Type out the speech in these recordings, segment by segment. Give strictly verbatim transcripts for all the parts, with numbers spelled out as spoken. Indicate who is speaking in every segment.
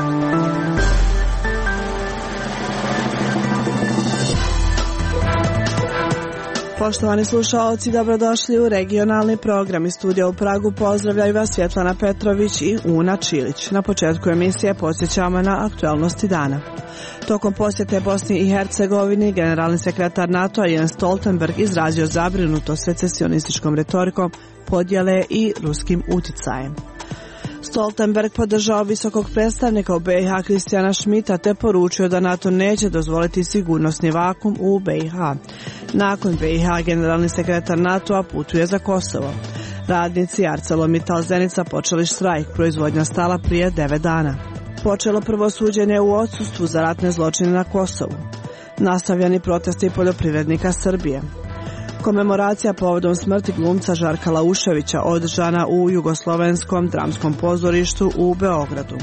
Speaker 1: Poštovani slušaoci, dobrodošli u regionalni program. Iz studija u Pragu pozdravljaju vas Svjetlana Petrović i Una Čilić. Na početku emisije podsjećamo na aktualnosti dana. Tokom posjete Bosni i Hercegovini, generalni sekretar NATO-a Jens Stoltenberg izrazio zabrinutost secesionističkom retorikom, podjele i ruskim uticajem. Stoltenberg podržao visokog predstavnika u B i H Kristijana Schmidta te poručio da NATO neće dozvoliti sigurnosni vakum u B i H. Nakon B i H generalni sekretar NATO-a putuje za Kosovo. Radnici ArcelorMittal Zenica počeli štrajk, proizvodnja stala prije devet dana. Počelo prvo suđenje u odsustvu za ratne zločine na Kosovu. Nastavljeni protesti poljoprivrednika Srbije. Komemoracija povodom smrti glumca Žarka Lauševića održana u Jugoslovenskom dramskom pozorištu u Beogradu.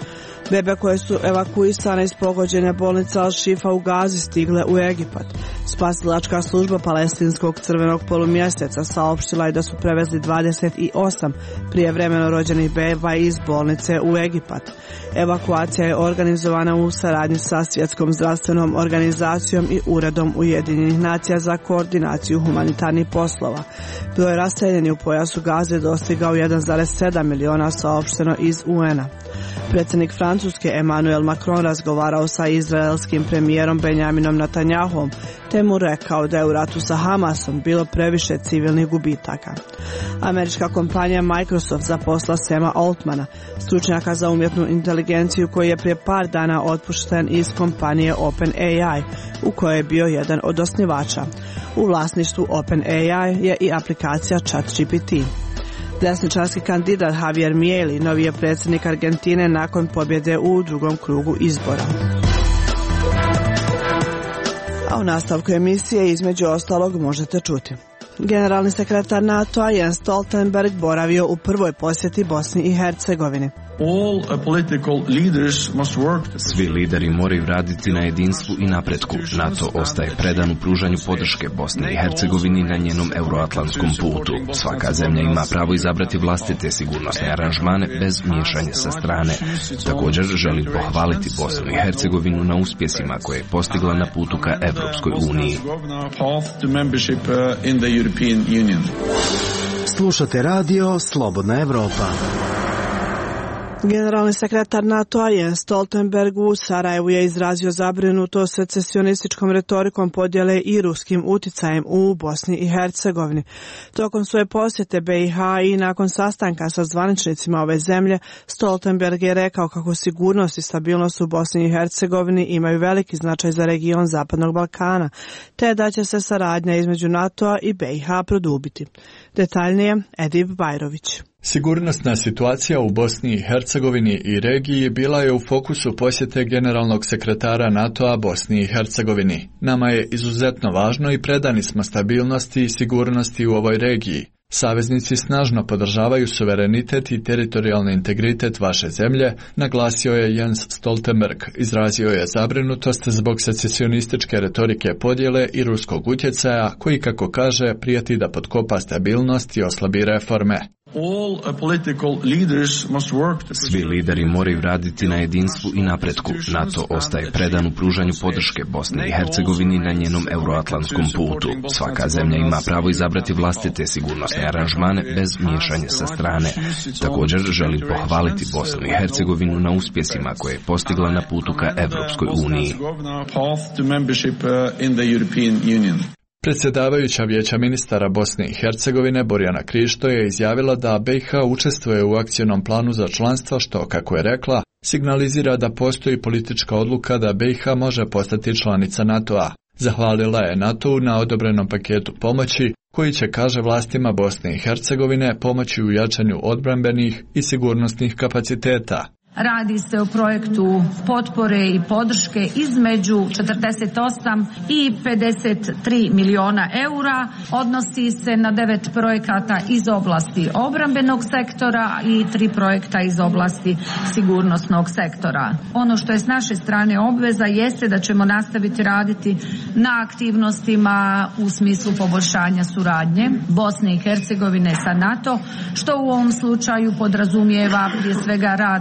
Speaker 1: Bebe koje su evakuisane iz pogođene bolnice Al-Šifa u Gazi stigle u Egipat. Spasilačka služba Palestinskog crvenog polumjeseca saopštila je da su prevezli dvadeset osam prijevremeno rođenih beba iz bolnice u Egipat. Evakuacija je organizovana u saradnji sa Svjetskom zdravstvenom organizacijom i Uredom Ujedinjenih nacija za koordinaciju humanitarnih poslova. Broj raseljenih u pojasu Gaze dostigao jedan zarez sedam miliona, saopšteno iz U N-a. Predsjednik Francuske Emmanuel Macron razgovarao sa izraelskim premijerom Benjaminom Netanjahuom te mu rekao da je u ratu sa Hamasom bilo previše civilnih gubitaka. Američka kompanija Microsoft zaposla Sama Altmana, stručnjaka za umjetnu inteligenciju koji je prije par dana otpušten iz kompanije OpenAI, u kojoj je bio jedan od osnivača. U vlasništvu OpenAI je i aplikacija ChatGPT. Desničarski kandidat Javier Milei novi je predsjednik Argentine nakon pobjede u drugom krugu izbora. A u nastavku emisije između ostalog možete čuti. Generalni sekretar NATO-a Jens Stoltenberg boravio u prvoj posjeti Bosni i Hercegovini.
Speaker 2: Svi lideri moraju raditi na jedinstvu i napretku. NATO ostaje predan u pružanju podrške Bosni i Hercegovini na njenom euroatlantskom putu. Svaka zemlja ima pravo izabrati vlastite sigurnosne aranžmane bez miješanja sa strane. Također želim pohvaliti Bosnu i Hercegovinu na uspjesima koje je postigla na putu ka Evropskoj uniji.
Speaker 3: Slušate radio Slobodna Evropa.
Speaker 1: Generalni sekretar NATO-a Jens Stoltenberg u Sarajevu je izrazio zabrinutost secesionističkom retorikom, podjele i ruskim uticajem u Bosni i Hercegovini. Tokom svoje posjete B i H i nakon sastanka sa zvaničnicima ove zemlje, Stoltenberg je rekao kako sigurnost i stabilnost u Bosni i Hercegovini imaju veliki značaj za region Zapadnog Balkana, te da će se saradnja između NATO-a i B i H produbiti. Detaljnije, Edip Bajrović.
Speaker 4: Sigurnosna situacija u Bosni i Hercegovini i regiji bila je u fokusu posjete generalnog sekretara NATO-a Bosni i Hercegovini. Nama je izuzetno važno i predani smo stabilnosti i sigurnosti u ovoj regiji. Saveznici snažno podržavaju suverenitet i teritorijalni integritet vaše zemlje, naglasio je Jens Stoltenberg. Izrazio je zabrinutost zbog secesionističke retorike podjele i ruskog utjecaja koji, kako kaže, prijeti da potkopa stabilnost i oslabi reforme.
Speaker 2: Svi lideri moraju raditi na jedinstvu i napretku. NATO ostaje predan u pružanju podrške Bosni i Hercegovini na njenom euroatlantskom putu. Svaka zemlja ima pravo izabrati vlastite sigurnosne aranžmane bez miješanja sa strane. Također želim pohvaliti Bosnu i Hercegovinu na uspjesima koje je postigla na putu ka Evropskoj uniji.
Speaker 4: Predsjedavajuća Vijeća ministara Bosne i Hercegovine Borjana Krišto je izjavila da B i H učestvuje u akcionom planu za članstvo što, kako je rekla, signalizira da postoji politička odluka da B i H može postati članica NATO-a. Zahvalila je NATO-u na odobrenom paketu pomoći koji će, kaže vlastima Bosne i Hercegovine, pomoći u jačanju odbrambenih i sigurnosnih kapaciteta.
Speaker 5: Radi se o projektu potpore i podrške između četrdeset osam i pedeset tri miliona eura. Odnosi se na devet projekata iz oblasti obrambenog sektora i tri projekta iz oblasti sigurnosnog sektora. Ono što je s naše strane obveza jeste da ćemo nastaviti raditi na aktivnostima u smislu poboljšanja suradnje Bosne i Hercegovine sa NATO, što u ovom slučaju podrazumijeva prije svega rad na izradi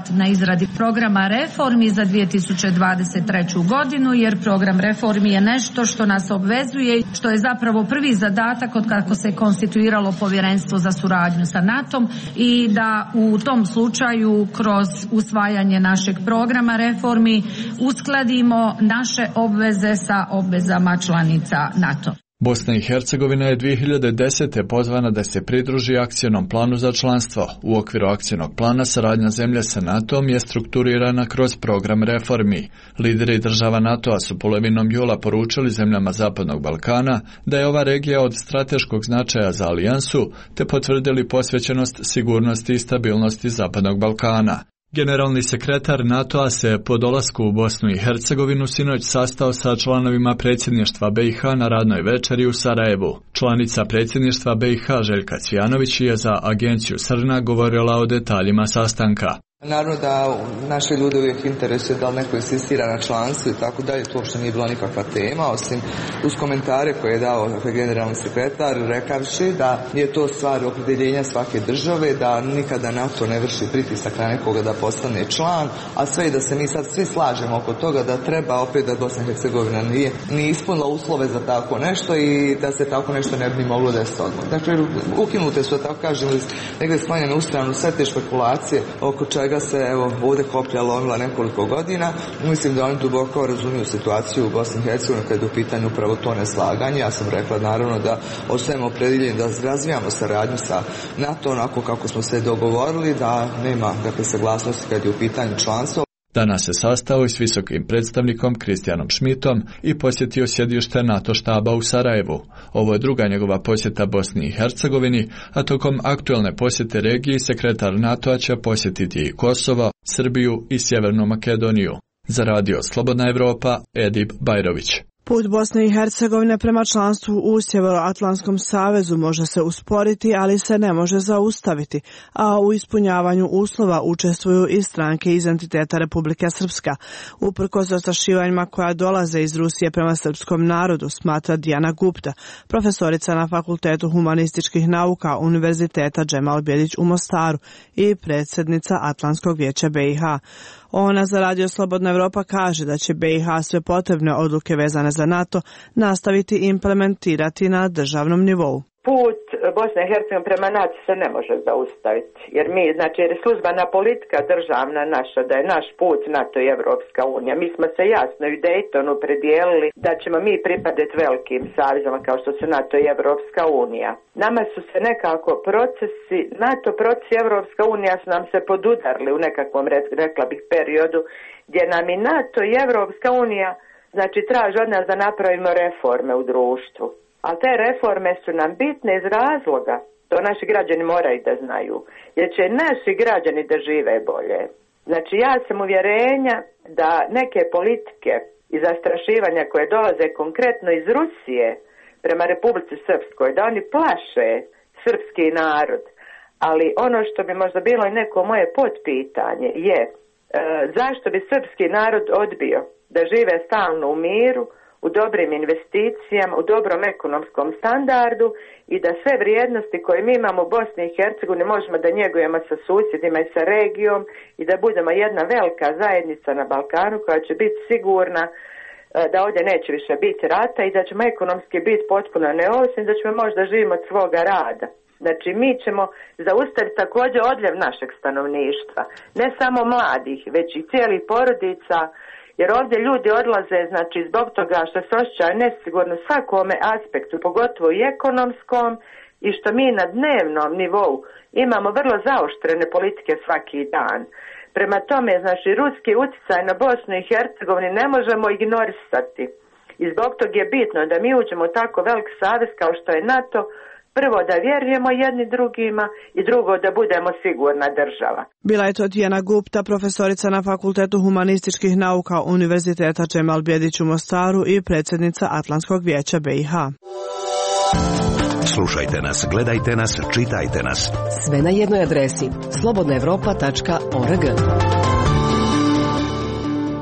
Speaker 5: izradi programa reformi za dvije tisuće dvadeset treću godinu, jer program reformi je nešto što nas obvezuje, što je zapravo prvi zadatak od kako se konstituiralo povjerenstvo za suradnju sa natom, i da u tom slučaju kroz usvajanje našeg programa reformi uskladimo naše obveze sa obvezama članica NATO.
Speaker 4: Bosna i Hercegovina je dvije hiljade desete. pozvana da se pridruži akcionom planu za članstvo. U okviru akcionog plana saradnja zemlje sa NATO-om je strukturirana kroz program reformi. Lideri država NATO-a su polovinom jula poručili zemljama Zapadnog Balkana da je ova regija od strateškog značaja za alijansu, te potvrdili posvećenost sigurnosti i stabilnosti Zapadnog Balkana. Generalni sekretar NATO-a se po dolasku u Bosnu i Hercegovinu sinoć sastao sa članovima predsjedništva B i H na radnoj večeri u Sarajevu. Članica predsjedništva B i H Željka Cvijanović je za agenciju Srna govorila o detaljima sastanka.
Speaker 6: Naravno da naše ljude uvijek interesuje da li neko insistira na članstvu i tako dalje, to uopšte nije bila nikakva tema, osim uz komentare koje je dao generalni sekretar, rekavši da je to stvar opredjeljenja svake države, da nikada NATO ne vrši pritisak na nekoga da postane član, a sve i da se mi sad svi slažemo oko toga da treba opet da Bosna i Hercegovina nije, nije ispunila uslove za tako nešto i da se tako nešto ne bi moglo desiti odmah. Dakle, ukinute su, da tako kažem, negdje sklonjene u stranu sve te špekulacije oko čega se evo ovdje koplja lomila nekoliko godina. Mislim da oni duboko razumiju situaciju u Bosni i Hercegovini kad je u pitanju upravo to neslaganje. Ja sam rekla naravno da ostajemo opredjeljeni da razvijamo saradnju sa NATO onako kako smo se dogovorili, da nema dakle saglasnosti kad je u pitanju članstvo.
Speaker 4: Danas se sastao i s visokim predstavnikom Kristijanom Šmitom i posjetio sjedište NATO štaba u Sarajevu. Ovo je druga njegova posjeta Bosni i Hercegovini, a tokom aktuelne posjete regiji sekretar NATO-a će posjetiti i Kosovo, Srbiju i Sjevernu Makedoniju. Za radio Slobodna Evropa, Edip Bajrović.
Speaker 1: Put Bosne i Hercegovine prema članstvu u Sjevernoatlantskom savezu može se usporiti, ali se ne može zaustaviti, a u ispunjavanju uslova učestvuju i stranke iz entiteta Republike Srpska. Uprkos zastrašivanjima koja dolaze iz Rusije prema srpskom narodu, smatra Dijana Gupta, profesorica na Fakultetu humanističkih nauka Univerziteta Džemal Bjelić u Mostaru i predsjednica Atlantskog vijeća B i H. Ona za radio Slobodna Evropa kaže da će B i H sve potrebne odluke vezane za NATO nastaviti implementirati na državnom nivou.
Speaker 7: Put Bosne i Hercegovine prema NATO se ne može zaustaviti, jer mi, znači, jer je službena politika državna naša, da je naš put NATO i Evropska unija. Mi smo se jasno i u Daytonu predijelili da ćemo mi pripadati velikim savizama kao što su NATO i Evropska unija. Nama su se nekako procesi, NATO procesi i Evropska unija su nam se podudarili u nekakvom, rekla bih, periodu gdje nam i NATO i Evropska unija, znači, traži od nas da napravimo reforme u društvu. Ali te reforme su nam bitne iz razloga, to naši građani moraju da znaju, jer će naši građani da žive bolje. Znači ja sam uvjerenja da neke politike i zastrašivanja koje dolaze konkretno iz Rusije prema Republici Srpskoj, da oni plaše srpski narod. Ali ono što bi možda bilo i neko moje potpitanje je e, zašto bi srpski narod odbio da žive stalno u miru, u dobrim investicijama, u dobrom ekonomskom standardu i da sve vrijednosti koje mi imamo u Bosni i Hercegovini možemo da njegujemo sa susjedima i sa regijom i da budemo jedna velika zajednica na Balkanu koja će biti sigurna da ovdje neće više biti rata i da ćemo ekonomski biti potpuno neovisni, da ćemo možda živimo od svoga rada. Znači mi ćemo zaustaviti također odljev našeg stanovništva, ne samo mladih, već i cijelih porodica. Jer ovdje ljudi odlaze, znači, zbog toga što se osjećaju nesigurno svakome aspektu, pogotovo i ekonomskom, i što mi na dnevnom nivou imamo vrlo zaoštrene politike svaki dan. Prema tome, znači, ruski utjecaj na Bosnu i Hercegovini ne možemo ignorisati. I zbog toga je bitno da mi uđemo u tako velik savez kao što je NATO, prvo da vjerujemo jedni drugima i drugo da budemo sigurna država.
Speaker 1: Bila je to Dijana Gupta, profesorica na Fakultetu humanističkih nauka Univerziteta Džemal Bjelić u Mostaru i predsjednica Atlantskog vijeća B i H.
Speaker 8: Slušajte nas, gledajte nas, čitajte nas.
Speaker 9: Sve na jednoj adresi slobodna evropa tačka org.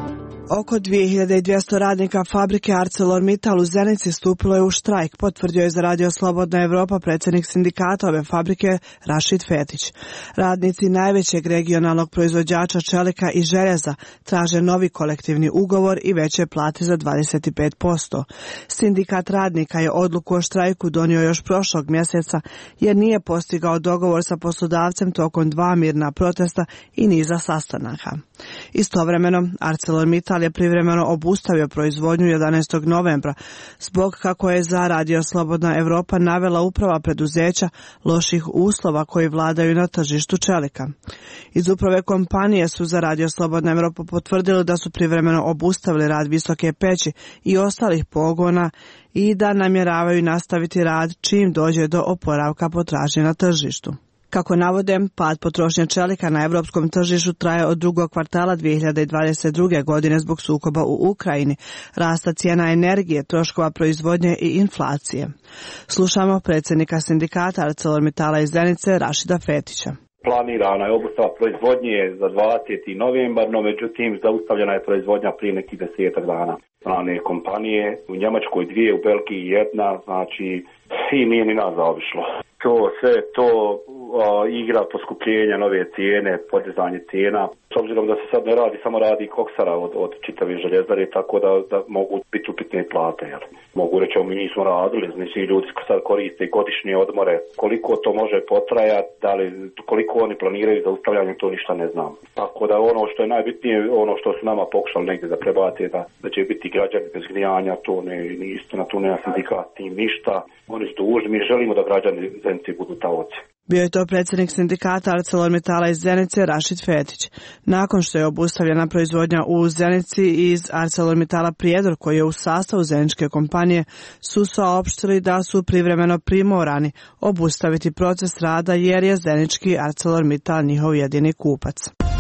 Speaker 1: Oko dvije hiljade dvjesto radnika fabrike ArcelorMittal u Zenici stupilo je u štrajk, potvrdio je za Radio Slobodna Evropa predsjednik sindikata ove fabrike Rašid Fetić. Radnici najvećeg regionalnog proizvođača čelika i željeza traže novi kolektivni ugovor i veće plate za dvadeset pet posto. Sindikat radnika je odluku o štrajku donio još prošlog mjeseca jer nije postigao dogovor sa poslodavcem tokom dva mirna protesta i niza sastanaka. Istovremeno, ArcelorMittal je privremeno obustavio proizvodnju jedanaestog novembra zbog, kako je za Radio Slobodna Evropa navela uprava preduzeća, loših uslova koji vladaju na tržištu čelika. Iz uprave kompanije su za Radio Slobodna Evropa potvrdili da su privremeno obustavili rad Visoke peći i ostalih pogona i da namjeravaju nastaviti rad čim dođe do oporavka potražnje na tržištu. Kako navode, pad potrošnje čelika na europskom tržištu traje od drugog kvartala dvije hiljade dvadeset druge. godine zbog sukoba u Ukrajini, rasta cijena energije, troškova proizvodnje i inflacije. Slušamo predsjednika sindikata ArcelorMittala iz Zenice, Rašida Fetića.
Speaker 9: Planirana je obustava proizvodnje za dvadeseti novembar, no međutim zaustavljena je proizvodnja prije nekih desetak dana. Strane kompanije, u Njemačkoj dvije, u Belgiji jedna, znači i nije ni nas zaobišlo. To sve to a, igra poskupljenja, nove cijene, podizanje cijena. S obzirom da se sad ne radi, samo radi koksara od, od čitave željezare, tako da, da mogu biti upitne plate. Jel? Mogu reći, mi nismo radili, znači ljudi sad koriste godišnje odmore. Koliko to može potrajati, da li, koliko oni planiraju za ustavljanje, to ništa ne znam. Tako da ono što je najbitnije, ono što su nama pokušali negdje da prebate, da, da će biti građani bez grijanja, to ne ni istina, tu nema sindikat tim ništa. Oni su dužni, mi želimo da građani Zenice budu taoci.
Speaker 1: Bio je to predsjednik sindikata ArcelorMittala iz Zenice, Rašid Fetić. Nakon što je obustavljena proizvodnja u Zenici, iz ArcelorMittala Prijedor, koji je u sastavu zeničke kompanije, su saopštili da su privremeno primorani obustaviti proces rada jer je zenički ArcelorMittal njihov jedini kupac.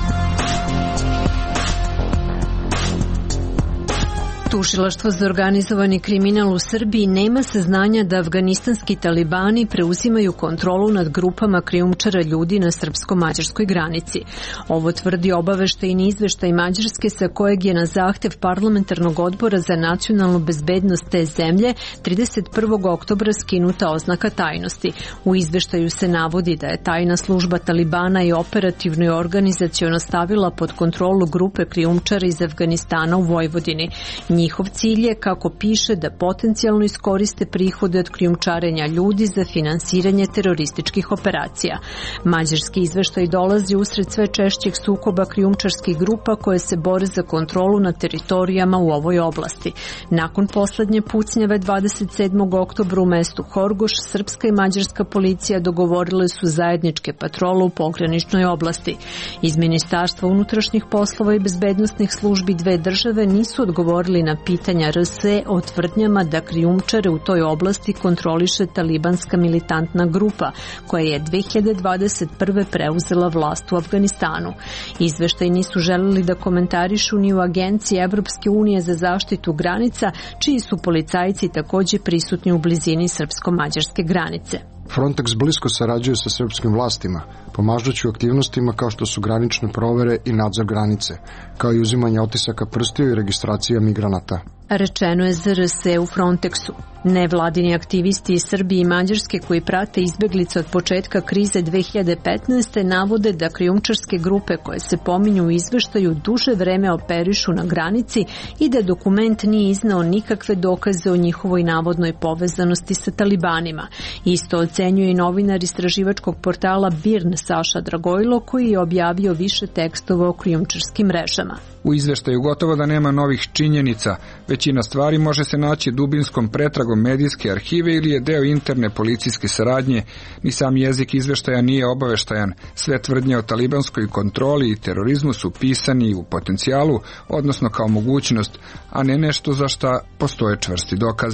Speaker 10: Tužilaštvo za organizovani kriminal u Srbiji nema saznanja da afganistanski talibani preuzimaju kontrolu nad grupama krijumčara ljudi na srpsko-mađarskoj granici. Ovo tvrdi obaveštajni izveštaj Mađarske sa kojeg je na zahtev parlamentarnog odbora za nacionalnu bezbednost te zemlje trideset prvog oktobra skinuta oznaka tajnosti. U izveštaju se navodi da je tajna služba talibana i operativno i organizaciono stavila pod kontrolu grupe krijumčara iz Afganistana u Vojvodini. Njihov cilj je, kako piše, da potencijalno iskoriste prihode od krijumčarenja ljudi za finansiranje terorističkih operacija. Mađarski izveštaj dolazi usred sve češćeg sukoba krijumčarskih grupa koje se bore za kontrolu na teritorijama u ovoj oblasti. Nakon poslednje pucnjave dvadeset sedmog oktobra u mestu Horgoš, srpska i mađarska policija dogovorile su zajedničke patrole u pograničnoj oblasti. Iz Ministarstva unutrašnjih poslova i bezbednosnih službi dve države nisu odgovorili na pitanja R S E o tvrdnjama da krijumčare u toj oblasti kontroliše talibanska militantna grupa koja je dve hiljade dvadeset prve preuzela vlast u Afganistanu. Izveštaj nisu želeli da komentarišu ni u Agenciji Evropske unije za zaštitu granica, čiji su policajci također prisutni u blizini srpsko-mađarske granice.
Speaker 11: Frontex blisko sarađuje sa srpskim vlastima, pomažući u aktivnostima kao što su granične provere i nadzor granice, kao i uzimanje otisaka prstiju i registracija migranata.
Speaker 10: Rečeno je za R S E u Frontexu. Nevladini aktivisti iz Srbije i Mađarske koji prate izbeglice od početka krize dve hiljade petnaeste. navode da krijumčarske grupe koje se pominju u izveštaju duže vreme operišu na granici i da dokument nije iznao nikakve dokaze o njihovoj navodnoj povezanosti sa talibanima. Isto ocenjuje i novinar istraživačkog portala B I R N Saša Dragojlo, koji je objavio više tekstova o krijumčarskim mrežama.
Speaker 12: U izveštaju gotovo da nema novih činjenica, većina stvari može se naći dubinskom pretragom medijske arhive ili je deo interne policijske saradnje, ni sam jezik izveštaja nije obaveštajan, sve tvrdnje o talibanskoj kontroli i terorizmu su pisani u potencijalu, odnosno kao mogućnost, a ne nešto za šta postoje čvrsti dokazi.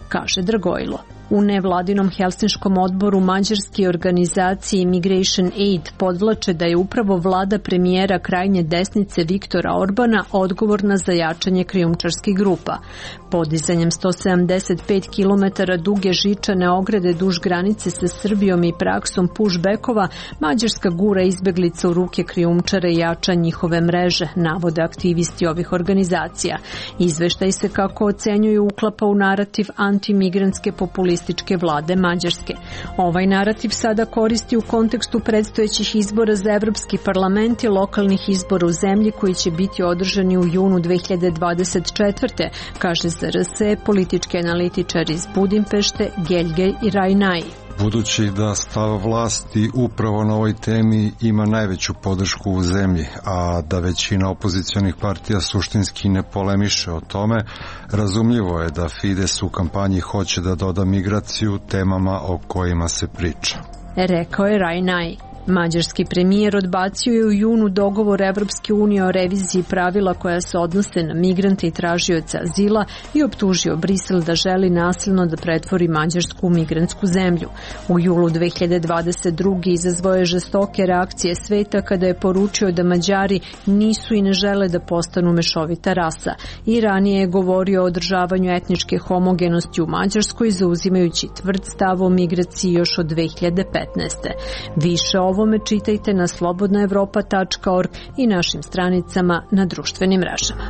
Speaker 10: kaže Dragojlo. U nevladinom Helsinškom odboru mađarske organizacije Migration Aid podvlače da je upravo vlada premijera krajnje desnice Viktora Orbana odgovorna za jačanje krijumčarskih grupa. Podizanjem sto sedamdeset pet kilometara duge žičane ograde duž granice sa Srbijom i praksom pushbackova, Mađarska gura izbeglica u ruke krijumčara i jača njihove mreže, navode aktivisti ovih organizacija. Izveštaj se, kako ocenjuju, uklapa u narativ antimigrantske populističke vlade Mađarske. Ovaj narativ sada koristi u kontekstu predstojećih izbora za Evropski parlament i lokalnih izbora u zemlji koji će biti održani u junu dve hiljade dvadeset četvrte, kaže za R S politički analitičar iz Budimpešte Geljgej Rajnaj.
Speaker 13: Budući da stav vlasti upravo na ovoj temi ima najveću podršku u zemlji, a da većina opozicionih partija suštinski ne polemiše o tome, razumljivo je da Fides u kampanji hoće da doda migraciju temama o kojima se priča.
Speaker 10: Rekao je Rajnaj. Mađarski premijer odbacio je u junu dogovor Evropske unije o reviziji pravila koja se odnose na migrante i tražioce azila i optužio Brisel da želi nasilno da pretvori Mađarsku u migrantsku zemlju. U julu dve hiljade dvadeset druge izazvao je žestoke reakcije sveta kada je poručio da Mađari nisu i ne žele da postanu mešovita rasa. I ranije je govorio o održavanju etničke homogenosti u Mađarskoj, zauzimajući tvrd stav o migraciji još od dve hiljade petnaeste. Više o ovome čitajte na slobodna evropa tačka org i našim stranicama na društvenim mrežama.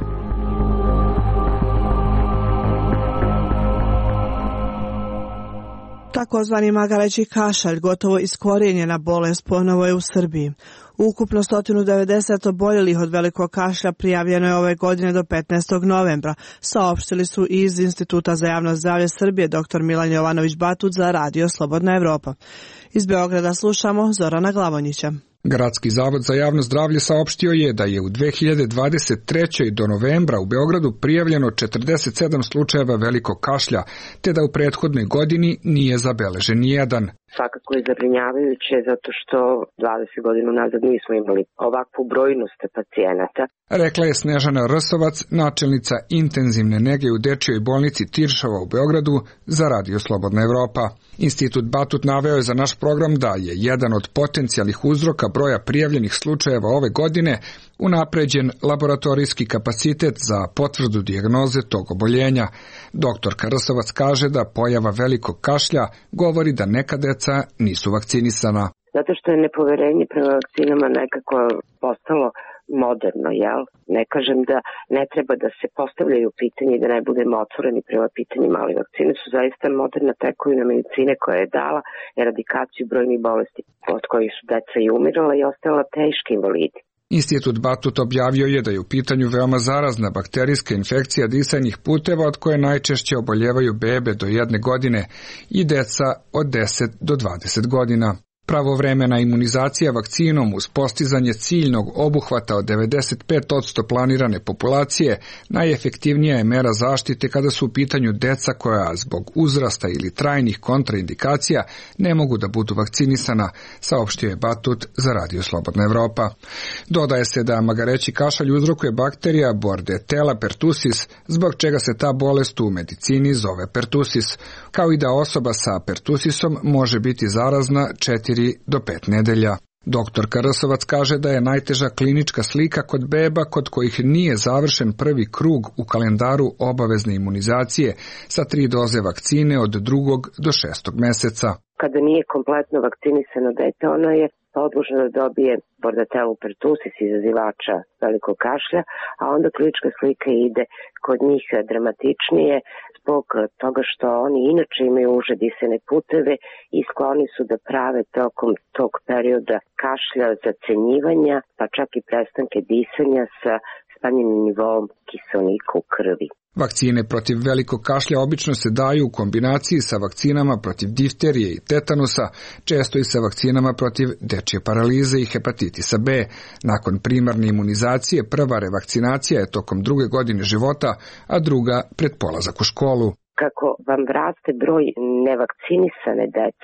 Speaker 1: Takozvani magareći kašalj, gotovo iskorijenjena bolest, ponovo je u Srbiji. Ukupno sto devedeset oboljelih od velikog kašlja prijavljeno je ove godine do petnaestog novembra, saopštili su iz Instituta za javno zdravlje Srbije dr Milan Jovanović Batut za Radio Slobodna Evropa. Iz Beograda slušamo Zorana Glavonjića.
Speaker 12: Gradski zavod za javno zdravlje saopštio je da je u dve hiljade dvadeset treće. do novembra u Beogradu prijavljeno četrdeset sedam slučajeva velikog kašlja, te da u prethodnoj godini nije zabeležen nijedan.
Speaker 14: Svakako je zabrinjavajuće zato što dvadeset godina nazad nismo imali ovakvu brojnost pacijenata.
Speaker 12: Rekla je Snežana Rsovac, načelnica intenzivne nege u dečjoj bolnici Tiršova u Beogradu za Radio Slobodna Evropa. Institut Batut naveo je za naš program da je jedan od potencijalnih uzroka broja prijavljenih slučajeva ove godine unapređen laboratorijski kapacitet za potvrdu dijagnoze tog oboljenja. Doktorka Rsovac kaže da pojava velikog kašlja govori da neka deca nisu vakcinisana.
Speaker 14: Zato što je nepoverenje prema vakcinama nekako postalo moderno, jel? Ne kažem da ne treba da se postavljaju pitanje i da ne budemo otvoreni prema pitanjima, ali vakcine su zaista moderna tekovina medicine koja je dala eradikaciju brojnih bolesti od kojih su deca i umirala i ostala teški invalidi.
Speaker 12: Institut Batut objavio je da je u pitanju veoma zarazna bakterijska infekcija disajnih puteva od koje najčešće oboljevaju bebe do jedne godine i deca od deset do dvadeset godina. Pravovremena imunizacija vakcinom uz postizanje ciljnog obuhvata od devedeset pet posto planirane populacije najefektivnija je mera zaštite kada su u pitanju deca koja zbog uzrasta ili trajnih kontraindikacija ne mogu da budu vakcinisana, saopštio je Batut za Radio Slobodna Evropa. Dodaje se da magareći kašalj uzrokuje bakterija Bordetella pertussis, zbog čega se ta bolest u medicini zove pertussis, kao i da osoba sa pertussisom može biti zarazna četiri do pet nedelja. Doktorka Rsovac kaže da je najteža klinička slika kod beba kod kojih nije završen prvi krug u kalendaru obavezne imunizacije sa tri doze vakcine od drugog do šestog meseca.
Speaker 14: Kada nije kompletno vakcinisano dete, ono je podložno da dobije Bordetella pertussis, izazivača velikog kašlja, a onda klinička slika ide kod njih dramatičnije zbog toga što oni inače imaju uže disajne puteve i skloni su da prave tokom tog perioda kašlja zacenjivanja, pa čak i prestanke disanja sa smanjenim nivoom kiseonika u krvi.
Speaker 12: Vakcine protiv velikog kašlja obično se daju u kombinaciji sa vakcinama protiv difterije i tetanusa, često i sa vakcinama protiv dečje paralize i hepatitisa B. Nakon primarne imunizacije, prva revakcinacija je tokom druge godine života, a druga pred polazak u školu.
Speaker 14: Kako vam raste broj nevakcinisane dece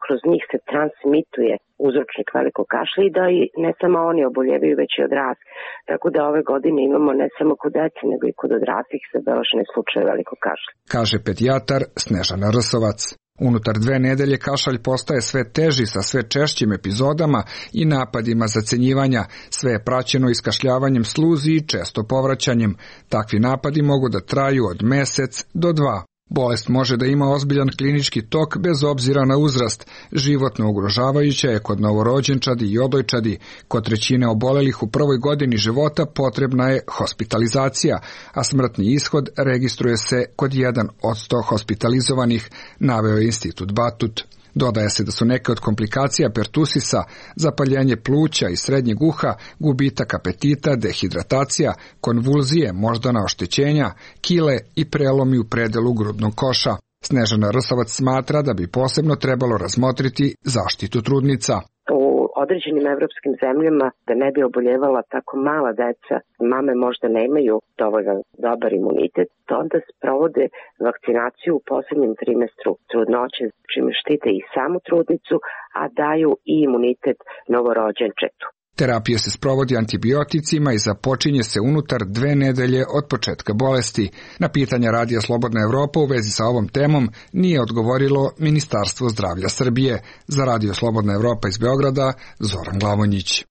Speaker 14: kroz njih se transmituje uzročnik velikog kašlja i da i ne samo oni oboljevaju, već i odrasli. Tako da ove godine imamo ne samo kod dece, nego i kod odraslih zabeležene slučaje velikog kašlja.
Speaker 12: Kaže pedijatar Snežana Rsovac. Unutar dve nedelje kašalj postaje sve teži sa sve češćim epizodama i napadima zacenjivanja. Sve je praćeno iskašljavanjem sluzi i često povraćanjem. Takvi napadi mogu da traju od mesec do dva. Bolest može da ima ozbiljan klinički tok bez obzira na uzrast. Životno ugrožavajuća je kod novorođenčadi i odojčadi. Kod trećine obolelih u prvoj godini života potrebna je hospitalizacija, a smrtni ishod registruje se kod jedan od sto hospitalizovanih, naveo je Institut Batut. Dodaje se da su neke od komplikacija pertusisa, zapaljenje pluća i srednjeg uha, gubitak apetita, dehidratacija, konvulzije, moždana oštećenja, kile i prelomi u predelu grudnog koša. Snežana Rsovac smatra da bi posebno trebalo razmotriti zaštitu trudnica.
Speaker 14: U određenim evropskim zemljama, da ne bi oboljevala tako mala deca, mame možda nemaju dovoljno dobar imunitet, to onda sprovode vakcinaciju u poslednjem trimestru trudnoće, čime štite i samu trudnicu, a daju i imunitet novorođenčetu.
Speaker 12: Terapija se sprovodi antibioticima i započinje se unutar dve nedelje od početka bolesti. Na pitanja Radija Slobodna Evropa u vezi sa ovom temom nije odgovorilo Ministarstvo zdravlja Srbije. Za Radio Slobodna Evropa iz Beograda, Zoran Glavonjić.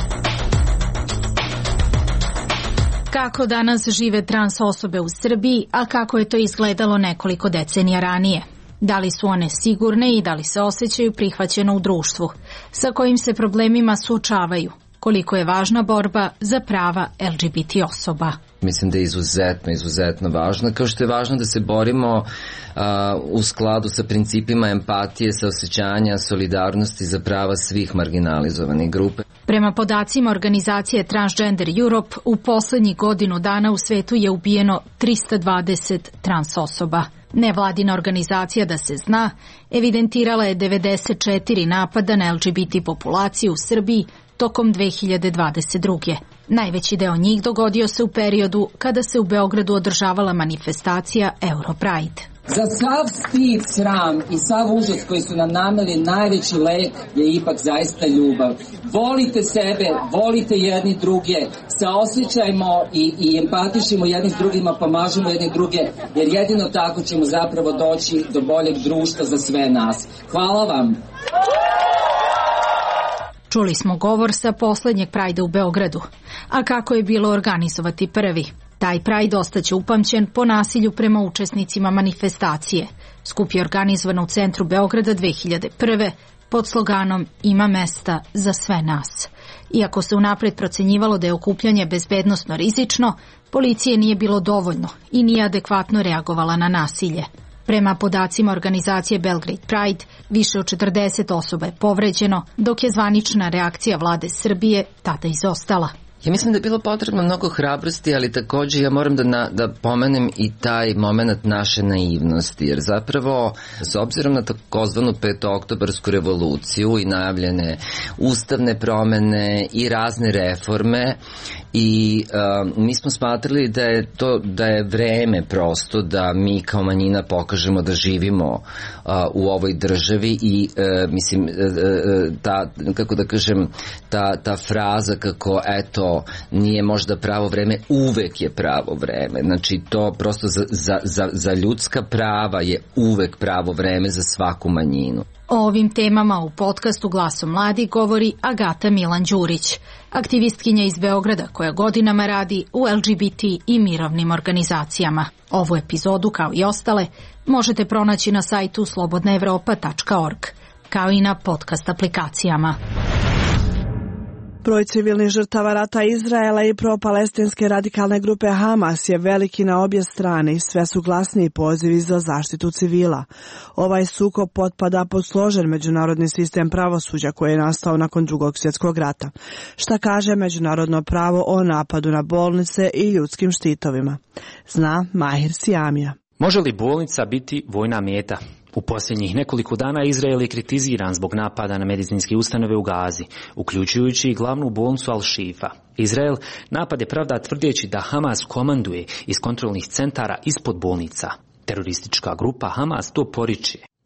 Speaker 15: Kako danas žive trans osobe u Srbiji, a kako je to izgledalo nekoliko decenija ranije? Da li su one sigurne i da li se osjećaju prihvaćeno u društvu? Sa kojim se problemima suočavaju? Koliko je važna borba za prava L G B T osoba?
Speaker 16: Mislim da je izuzetno, izuzetno važno, kao što je važno da se borimo a, u skladu sa principima empatije, saosećanja, solidarnosti za prava svih marginalizovanih grupe.
Speaker 15: Prema podacima organizacije Transgender Europe, u poslednjih godinu dana u svetu je ubijeno trista dvadeset trans osoba. Nevladina organizacija Da se zna evidentirala je devedeset četiri napada na L G B T populaciju u Srbiji tokom dve hiljade dvadeset druge. Najveći deo njih dogodio se u periodu kada se u Beogradu održavala manifestacija Europride.
Speaker 17: Za sav stid, sram i sav užas koji su nam naneli, najveći lek je ipak zaista ljubav. Volite sebe, volite jedni druge, saosjećajmo i, i empatišimo jedni s drugima, pomažemo jedni druge, jer jedino tako ćemo zapravo doći do boljeg društva za sve nas. Hvala vam!
Speaker 15: Čuli smo govor sa poslednjeg Prajda u Beogradu. A kako je bilo organizovati prvi? Taj Pride ostaće upamćen po nasilju prema učesnicima manifestacije. Skup je organizovan u centru Beograda dve hiljade prve pod sloganom Ima mesta za sve nas. Iako se unapred procenjivalo da je okupljanje bezbednosno rizično, policije nije bilo dovoljno i nije adekvatno reagovala na nasilje. Prema podacima organizacije Belgrade Pride, više od četrdeset osoba je povređeno, dok je zvanična reakcija vlade Srbije tada izostala.
Speaker 16: Ja mislim da je bilo potrebno mnogo hrabrosti, ali također ja moram da, na, da pomenem i taj moment naše naivnosti, jer zapravo s obzirom na takozvanu petooktobarsku revoluciju i najavljene ustavne promene i razne reforme, i uh, mi smo smatrali da je to da je vreme prosto da mi kao manjina pokažemo da živimo uh, u ovoj državi i uh, mislim uh, ta, kako da kažem, ta, ta fraza kako eto nije možda pravo vreme, uvek je pravo vreme. Znači to prosto za, za, za, za ljudska prava je uvek pravo vreme za svaku manjinu.
Speaker 15: O ovim temama u podcastu Glasom mladih govori Agata Milan Đurić, aktivistkinja iz Beograda koja godinama radi u L G B T i mirovnim organizacijama. Ovu epizodu, kao i ostale, možete pronaći na sajtu slobodna evropa tačka org, kao i na podcast aplikacijama.
Speaker 1: Broj civilnih žrtava rata Izraela i pro-palestinske radikalne grupe Hamas je veliki na obje strane i sve su glasniji pozivi za zaštitu civila. Ovaj sukob potpada pod složen međunarodni sistem pravosuđa koji je nastao nakon Drugog svjetskog rata. Šta kaže međunarodno pravo o napadu na bolnice i ljudskim štitovima? Zna Mahir Sijamija.
Speaker 18: Može li bolnica biti vojna meta? U posljednjih nekoliko dana Izrael je kritiziran zbog napada na medicinske ustanove u Gazi, uključujući i glavnu bolnicu Al-Shifa. Izrael napad je pravda tvrdeći da Hamas komanduje iz kontrolnih centara ispod bolnica. Teroristička grupa Hamas to poriče.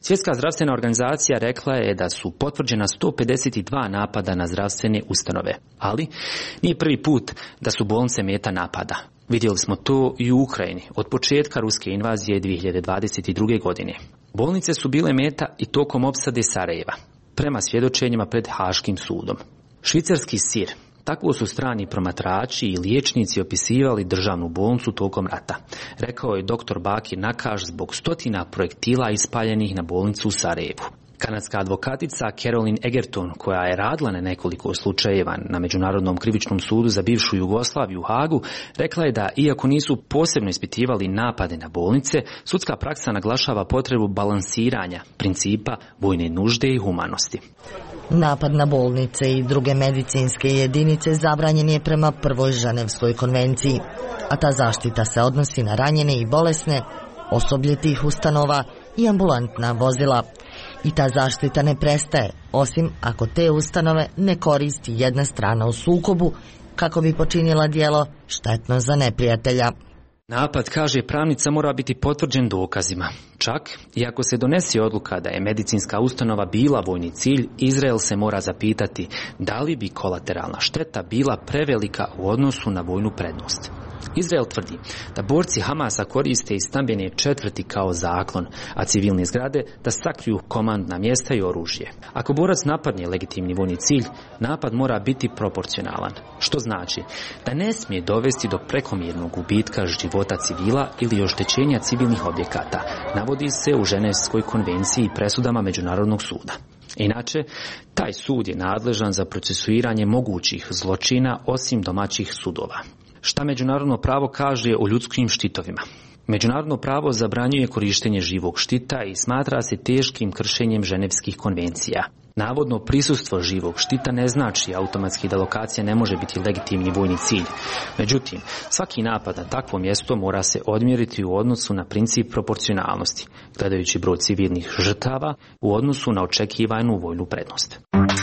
Speaker 18: Svjetska zdravstvena organizacija rekla je da su potvrđena sto pedeset dva napada na zdravstvene ustanove, ali nije prvi put da su bolnice meta napada. Vidjeli smo to i u Ukrajini od početka ruske invazije dvije hiljade dvadeset druge. godine. Bolnice su bile meta i tokom opsade Sarajeva, prema svjedočenjima pred Haškim sudom. Švicarski sir. Tako su strani promatrači i liječnici opisivali državnu bolnicu tokom rata, rekao je doktor Bakir Nakaš zbog stotina projektila ispaljenih na bolnicu u Sarajevu. Kanadska advokatica Caroline Egerton, koja je radila na nekoliko slučajeva na Međunarodnom krivičnom sudu za bivšu Jugoslaviju u Hagu, rekla je da iako nisu posebno ispitivali napade na bolnice, sudska praksa naglašava potrebu balansiranja principa vojne nužde i humanosti.
Speaker 19: Napad na bolnice i druge medicinske jedinice zabranjen je prema prvoj Ženevskoj konvenciji, a ta zaštita se odnosi na ranjene i bolesne, osoblje tih ustanova i ambulantna vozila. I ta zaštita ne prestaje, osim ako te ustanove ne koristi jedna strana u sukobu kako bi počinila djelo štetno za neprijatelja.
Speaker 18: Napad, kaže pravnica, mora biti potvrđen dokazima. Čak i ako se donese odluka da je medicinska ustanova bila vojni cilj, Izrael se mora zapitati da li bi kolateralna šteta bila prevelika u odnosu na vojnu prednost. Izrael tvrdi da borci Hamasa koriste i stambene četvrti kao zaklon, a civilne zgrade da sakriju komandna mjesta i oružje. Ako borac napadne legitimni vojni cilj, napad mora biti proporcionalan, što znači da ne smije dovesti do prekomjernog gubitka života civila ili oštećenja civilnih objekata, navodi se u Ženevskoj konvenciji i presudama Međunarodnog suda. Inače, taj sud je nadležan za procesuiranje mogućih zločina osim domaćih sudova. Šta međunarodno pravo kaže o ljudskim štitovima? Međunarodno pravo zabranjuje korištenje živog štita i smatra se teškim kršenjem ženevskih konvencija. Navodno prisustvo živog štita ne znači automatski da lokacija ne može biti legitimni vojni cilj. Međutim, svaki napad na takvo mjesto mora se odmjeriti u odnosu na princip proporcionalnosti, gledajući broj civilnih žrtava u odnosu na očekivanu vojnu prednost.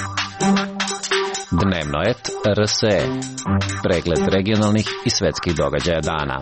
Speaker 20: Dnevno et R S E. Pregled regionalnih i svetskih događaja dana.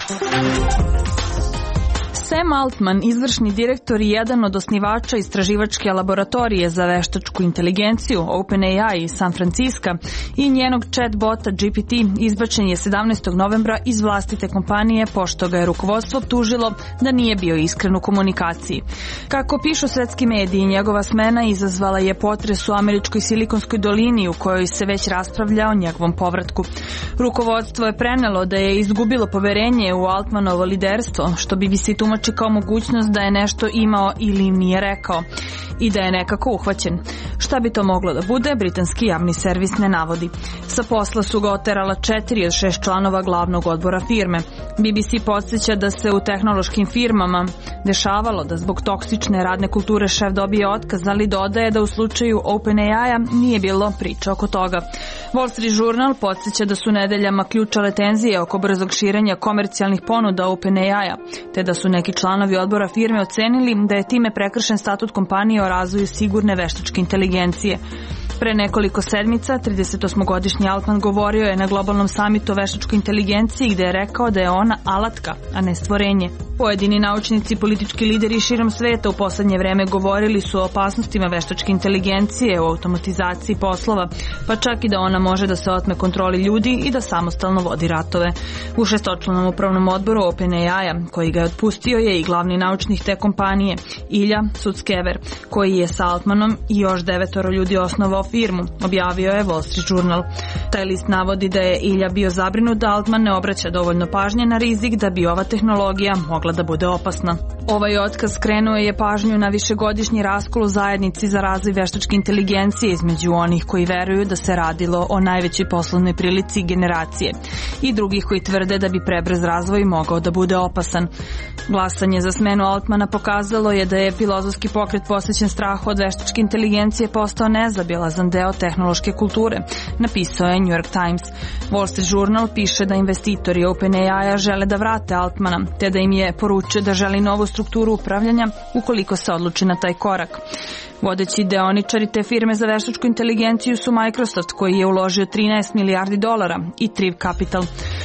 Speaker 21: Sam Altman, izvršni direktor i jedan od osnivača istraživačke laboratorije za veštačku inteligenciju OpenAI iz San Franciska i njenog chatbota G P T izbačen je sedamnaestog novembra iz vlastite kompanije pošto ga je rukovodstvo optužilo da nije bio iskren u komunikaciji. Kako pišu svetski mediji, njegova smena izazvala je potres u američkoj Silikonskoj dolini u kojoj se već raspravlja o njegovom povratku. Rukovodstvo je prenelo da je izgubilo poverenje u Altmanovo liderstvo, što bi bi se tumačilo kao mogućnost da je nešto imao ili nije rekao i da je nekako uhvaćen. Šta bi to moglo da bude, britanski javni servis ne navodi. Sa posla su ga oterala četiri od šest članova glavnog odbora firme. B B C podsjeća da se u tehnološkim firmama dešavalo da zbog toksične radne kulture šef dobije otkaz, ali dodaje da u slučaju OpenAI-a nije bilo priča oko toga. Wall Street Journal podsjeća da su nedeljama ključale tenzije oko brzog širenja komercijalnih ponuda OpenAI-a, te da su neki članovi odbora firme ocenili da je time prekršen statut kompanije o razvoju sigurne veštačke inteligencije. Pre nekoliko sedmica, tridesetosmogodišnji Altman govorio je na globalnom samitu o veštačkoj inteligenciji gde je rekao da je ona alatka, a ne stvorenje. Pojedini naučnici i politički lideri širom sveta u poslednje vreme govorili su o opasnostima veštačke inteligencije, o automatizaciji poslova, pa čak i da ona može da se otme kontroli ljudi i da samostalno vodi ratove. U šestočlanom upravnom odboru OpenAI-a, koji ga je otpustio, je i glavni naučnik te kompanije, Ilja Sutskever, koji je sa Altmanom i još devetoro ljudi osnovao firmu, objavio je Wall Street Journal. Taj list navodi da je Ilja bio zabrinut da Altman ne obraća dovoljno pažnje na rizik da bi ova tehnologija mogla da bude opasna. Ovaj otkaz krenuo je pažnju na višegodišnji raskol u zajednici za razvoj veštačke inteligencije između onih koji veruju da se radilo o najvećoj poslovnoj prilici generacije i drugih koji tvrde da bi prebrz razvoj mogao da bude opasan. Glasanje za smenu Altmana pokazalo je da je filozofski pokret posvećen strahu od veštačke inteligencije postao nezaobilazan deo tehnološke kulture, napisao je New York Times. Wall Street Journal piše da investitori OpenAI-a žele da vrate Altmana, te da im je poručio da želi novu strukturu upravljanja ukoliko se odluči na taj korak. Vodeći deoničari te firme za veštačku inteligenciju su Microsoft, koji je uložio trinaest milijardi dolara, i Triv Capital.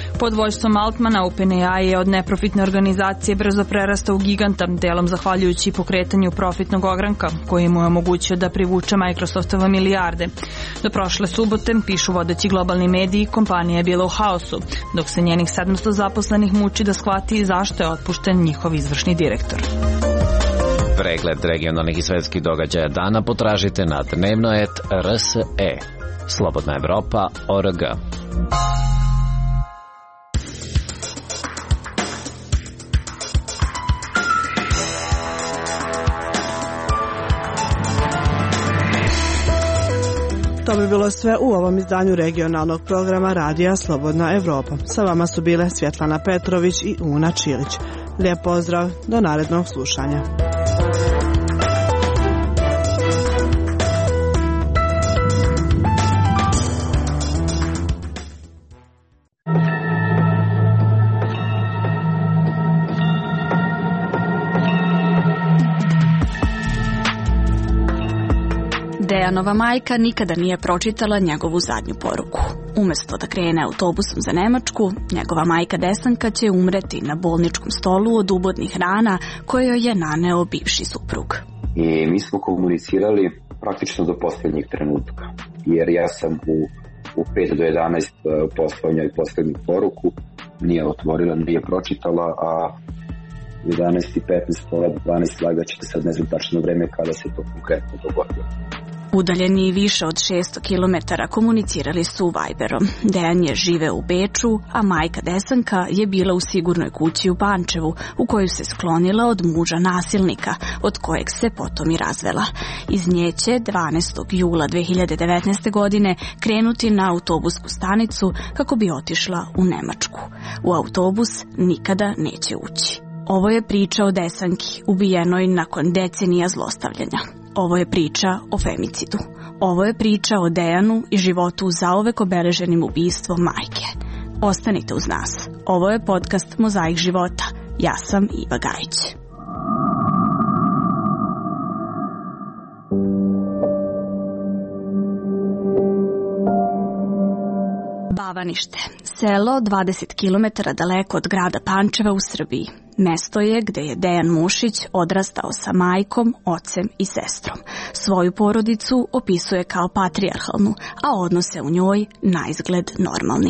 Speaker 21: Pod vođstvom Altmana OpenAI je od neprofitne organizacije brzo prerastao u giganta, delom zahvaljujući pokretanju profitnog ogranka, koji mu je omogućio da privuče Microsoftove milijarde. Do prošle subote, pišu vodeći globalni mediji, kompanija je bila u haosu, dok se njenih sedamsto zaposlenih muči da shvati zašto je otpušten njihov izvršni direktor.
Speaker 20: Pregled regionalnih i svetskih događaja dana potražite na dnevno et er es e. Slobodna Evropa точка орг.
Speaker 1: To bi bilo sve u ovom izdanju regionalnog programa Radija Slobodna Evropa. Sa vama su bile Svjetlana Petrović i Una Čilić. Lijep pozdrav, do narednog slušanja.
Speaker 3: Dejanova majka nikada nije pročitala njegovu zadnju poruku. Umesto da krene autobusom za Nemačku, njegova majka Desanka će umreti na bolničkom stolu od ubodnih rana koje joj je naneo bivši suprug.
Speaker 22: I mi smo komunicirali praktično do posljednjeg trenutka, jer ja sam u, u pet do jedanaest poslao njoj posljednju poruku, nije otvorila, nije pročitala, a jedanaest i petnaest, pola dvanaest lagaćete, sad ne znam tačno vreme kada se to konkretno dogodilo.
Speaker 3: Udaljeni više od šesto kilometara komunicirali su Viberom. Dejan je živeo u Beču, a majka Desanka je bila u sigurnoj kući u Pančevu, u koju se sklonila od muža nasilnika, od kojeg se potom i razvela. Iz nje će dvanaestog jula dve hiljade devetnaeste. godine krenuti na autobusku stanicu kako bi otišla u Nemačku. U autobus nikada neće ući. Ovo je priča o Desanki, ubijenoj nakon decenija zlostavljanja. Ovo je priča o femicidu. Ovo je priča o Dejanu i životu zauvek obeleženim ubistvom majke. Ostanite uz nas. Ovo je podcast Mozaik života. Ja sam Iva Gajić. Bavanište, selo dvadeset kilometara daleko od grada Pančeva u Srbiji. Mesto je gde je Dejan Mušić odrastao sa majkom, ocem i sestrom. Svoju porodicu opisuje kao patrijarhalnu, a odnose u njoj naizgled normalni.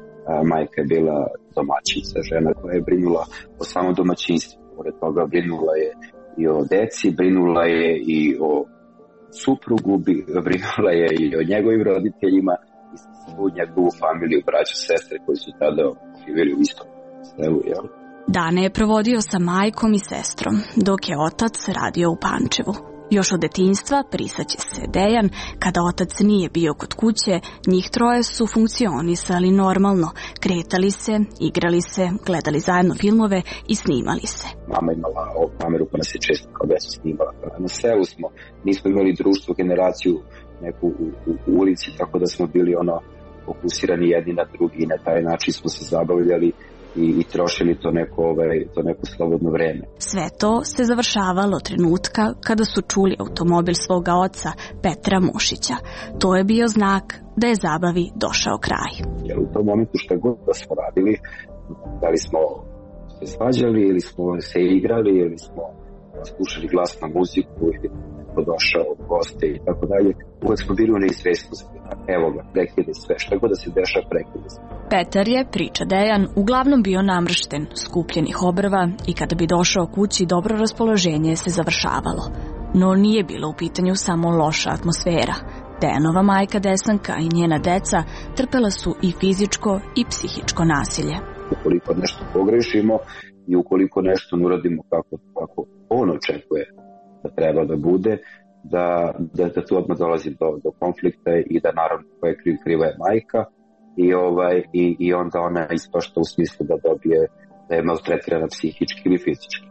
Speaker 22: Majka je bila domaćica, žena koja je brinula o samom domaćinstvu. Pored toga brinula je i o deci, brinula je i o suprugu, brinula je i o njegovim roditeljima i svu njegovu familiju, braću, sestre koji su tada živjeli u istom selu, jel?
Speaker 3: Dane je provodio sa majkom i sestrom, dok je otac radio u Pančevu. Još od detinjstva prisaće se Dejan, kada otac nije bio kod kuće, njih troje su funkcionisali normalno, kretali se, igrali se, gledali zajedno filmove i snimali se.
Speaker 22: Mama imala ovu kameru pa nas je često kao decu snimala. Na selu smo, nismo imali društvo, generaciju neku u, u, u ulici, tako da smo bili ono fokusirani jedni na drugi i na taj način smo se zabavljali i, i trošili to neko, ovaj, to neko slobodno vreme.
Speaker 3: Sve to se završavalo trenutka kada su čuli automobil svoga oca, Petra Mušića. To je bio znak da je zabavi došao kraj.
Speaker 22: Jer u tom momentu što god da smo radili, da li smo se svađali ili smo se igrali ili smo slušali glasnu muziku ili neko došao u goste i tako dalje, uvek smo bili u neizvestnosti. Evo ga, prekide sve, šta god da se deša, prekide sve.
Speaker 3: Petar je, priča Dejan, uglavnom bio namršten, skupljenih obrva i kada bi došao kući, dobro raspoloženje se završavalo. No nije bilo u pitanju samo loša atmosfera. Dejanova majka Desanka i njena deca trpela su i fizičko i psihičko nasilje.
Speaker 22: Ukoliko nešto pogrešimo i ukoliko nešto ne uradimo kako, kako on očekuje da treba da bude, da, da, da tu odmah dolazi do, do konflikta i da naravno koja je kriv, kriva je majka i, ovaj, i, i onda ona ispašta u smislu da dobije, da je maltretirana psihički ili fizički.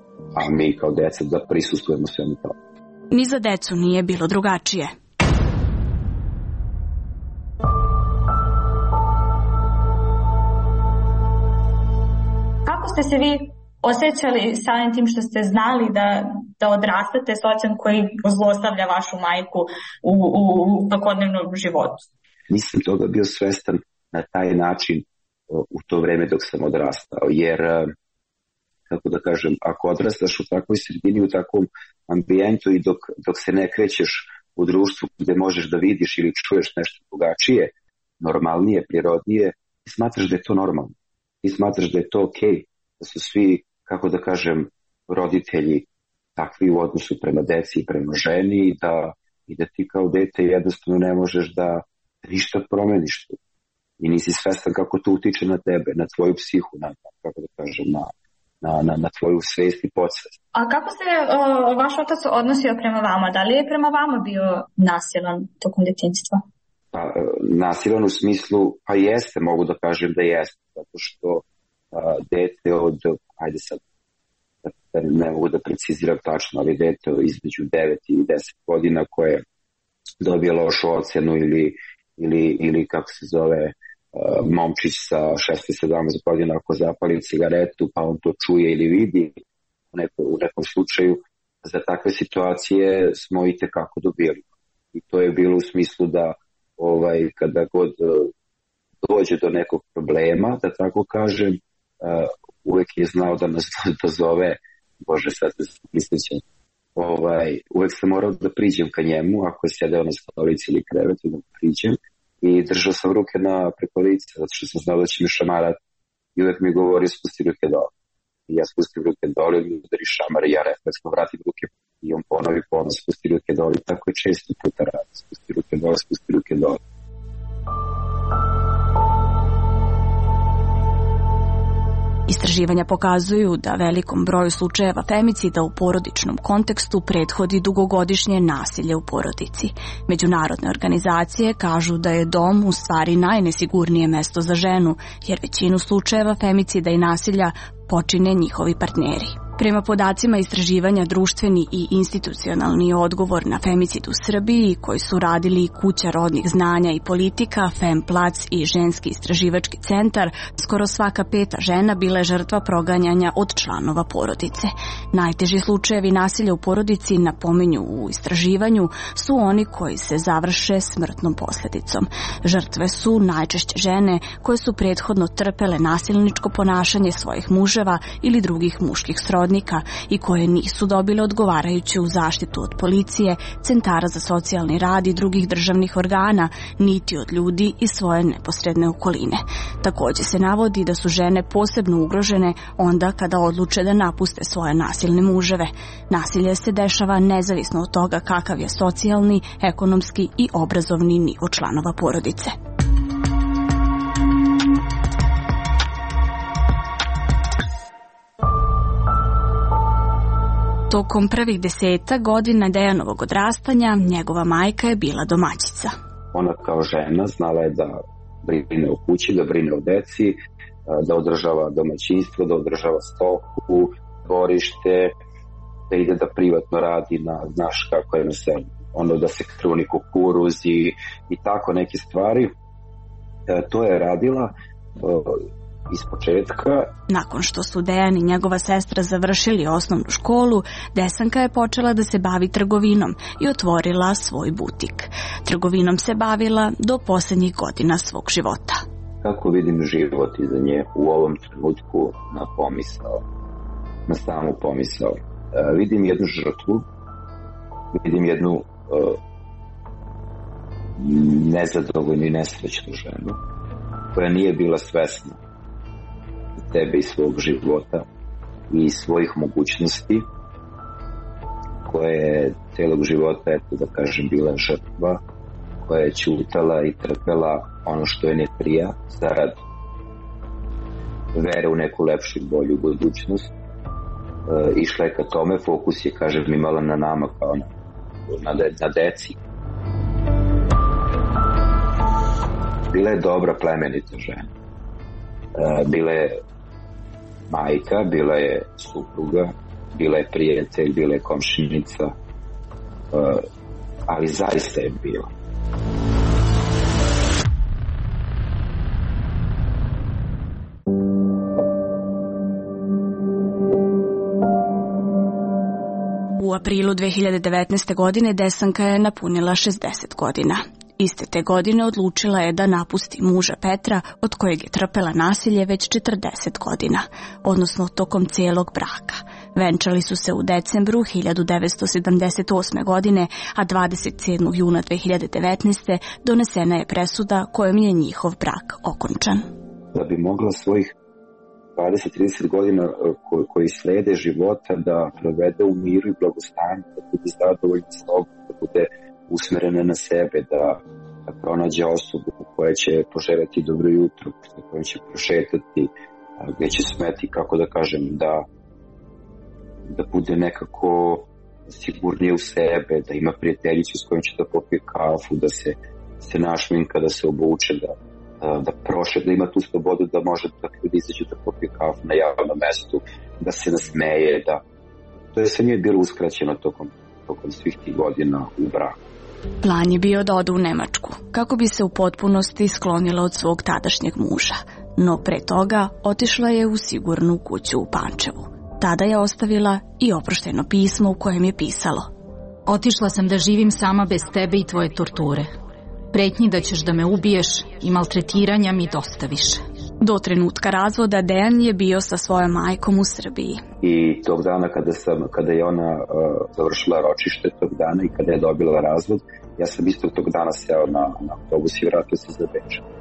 Speaker 22: A mi kao deca da prisustujemo svemu to.
Speaker 3: Ni za decu nije bilo drugačije.
Speaker 23: Kako ste se vi osjećali samim tim što ste znali da, da odrastate s ocem koji zlostavlja vašu majku u, u, u svakodnevnom životu?
Speaker 22: Nisam toga bio svestan na taj način u to vreme dok sam odrastao, jer kako da kažem, ako odrastaš u takvoj sredini, u takvom ambijentu i dok, dok se ne krećeš u društvu gde možeš da vidiš ili čuješ nešto drugačije, normalnije, prirodnije, ti smatraš da je to normalno. Ti smatraš da je to okej, okay, da su svi, kako da kažem, roditelji takvi u odnosu prema deci i prema ženi i da, i da ti kao dete jednostavno ne možeš da ništa promeniš tu. I nisi svestan kako to utiče na tebe, na tvoju psihu, na, kako da kažem, na, na, na, na tvoju svest i podsvest.
Speaker 23: A kako se o, vaš otac odnosio prema vama? Da li je prema vama bio nasilan tokom detinjstva?
Speaker 22: Pa, nasilan u smislu, pa jeste, mogu da kažem da jeste, zato što a, dete od, ajde sad, ne mogu da preciziram tačno, ali dete između devet i deset godina koje dobije lošu ocenu ili, ili, ili kako se zove, uh, momčić sa šesnaest sedamnaest godina ako zapali cigaretu pa on to čuje ili vidi u, neko, u nekom slučaju, za takve situacije smo i tekako dobili. I to je bilo u smislu da ovaj, kada god uh, dođe do nekog problema, da tako kažem, uh, uvek je znao da nas dozove. Bože, sad se prisjećam. Ovaj, uvek sam morao da priđem ka njemu, ako je sedeo na stolici ili krevetu, da priđem i držao sam ruke na preko lice, zato što sam znao da će mi šamarati i uvek mi govori spusti ruke dole. I ja spustim ruke dole i mi udari šamar i ja refleksno vratim ruke i on ponovi ponos, spusti ruke dole i tako je često puta radi. Spusti ruke dole, spusti ruke dole.
Speaker 3: Istraživanja pokazuju da velikom broju slučajeva femicida u porodičnom kontekstu prethodi dugogodišnje nasilje u porodici. Međunarodne organizacije kažu da je dom u stvari najnesigurnije mesto za ženu, jer većinu slučajeva femicida i nasilja počine njihovi partneri. Prema podacima istraživanja društveni i institucionalni odgovor na femicid u Srbiji, koji su radili Kuća rodnih znanja i politika, Femplac i Ženski istraživački centar, skoro svaka peta žena bila je žrtva proganjanja od članova porodice. Najteži slučajevi nasilja u porodici, napominju u istraživanju, su oni koji se završe smrtnom posljedicom. Žrtve su najčešće žene koje su prethodno trpele nasilničko ponašanje svojih muževa ili drugih muških srodnika i koje nisu dobile odgovarajuću zaštitu od policije, centara za socijalni rad i drugih državnih organa, niti od ljudi iz svoje neposredne okoline. Također se navodi da su žene posebno ugrožene onda kada odluče da napuste svoje nasilne muževe. Nasilje se dešava nezavisno od toga kakav je socijalni, ekonomski i obrazovni nivo članova porodice. Tokom prvih deseta godina Dejanovog odrastanja njegova majka je bila domaćica.
Speaker 22: Ona kao žena znala je da brine o kući, da brine o deci, da održava domaćinstvo, da održava stoku, dvorište, da ide da privatno radi na, znaš kako je na selu, ono da se kruni kukuruz i, i tako neke stvari. To je radila iz početka.
Speaker 3: Nakon što su Dejan i njegova sestra završili osnovnu školu, Desanka je počela da se bavi trgovinom i otvorila svoj butik. Trgovinom se bavila do posljednjih godina svog života.
Speaker 22: Kako vidim život iza nje u ovom trenutku na pomisao, na samu pomisao? E, vidim jednu žrtvu, vidim jednu e, nezadovoljnu i nesrećnu ženu koja nije bila svesna tebe i svog života i svojih mogućnosti, koja je celog života, eto da kažem, bila žrtva, koja je ćutala i trpela ono što je ne prija zarad vere u neku lepšu i bolju budućnost. E, išla je ka tome, fokus je, kažem, imala na nama kao na, na, na deci. Bila je dobra, plemenita žena. E, bila je majka, bila je supruga, bila je prijatelj, bila je komšinica, e, ali zaista je bila.
Speaker 3: U aprilu dve hiljade devetnaeste. godine Desanka je napunila šezdeset godina. Iste te godine odlučila je da napusti muža Petra, od kojeg je trpela nasilje već četrdeset godina, odnosno tokom cijelog braka. Venčali su se u decembru hiljadu devetsto sedamdeset osme. godine, a dvadeset sedmog juna dve hiljade devetnaeste. donesena je presuda kojom je njihov brak okončan.
Speaker 22: Da bi mogla svojih dvadeset do trideset godina ko, koji slede života da provede u miru i blagostanju, da bude zadovoljna sobom, da bude usmerena na sebe, da, da pronađe osobu koja će poželjeti dobro jutro, sa kojom će prošetati, gdje će smeti, kako da kažem, da, da bude nekako sigurnije u sebe, da ima prijateljicu s kojom će da popije kafu, da se, se našminka, da se obuče, da da prošle, da ima tu slobodu da može da ljudi izađu da popije kafu na javnom mestu, da se nasmeje, da to je sve nije bilo uskraćeno tokom, tokom svih tih godina u braku.
Speaker 3: Plan je bio da ode u Nemačku, kako bi se u potpunosti sklonila od svog tadašnjeg muža, no pre toga otišla je u sigurnu kuću u Pančevu. Tada je ostavila i oprošteno pismo u kojem je pisalo:
Speaker 15: Otišla sam da živim sama bez tebe i tvoje torture. Pretnji da ćeš da me ubiješ i maltretiranja mi dosta više.
Speaker 3: Do trenutka razvoda Dejan je bio sa svojom majkom u Srbiji.
Speaker 22: I tog dana kada, sam, kada je ona uh, završila ročište tog dana i kada je dobila razvod, ja sam isto tog dana seo na, na autobus i vratio se za Beč. Uh,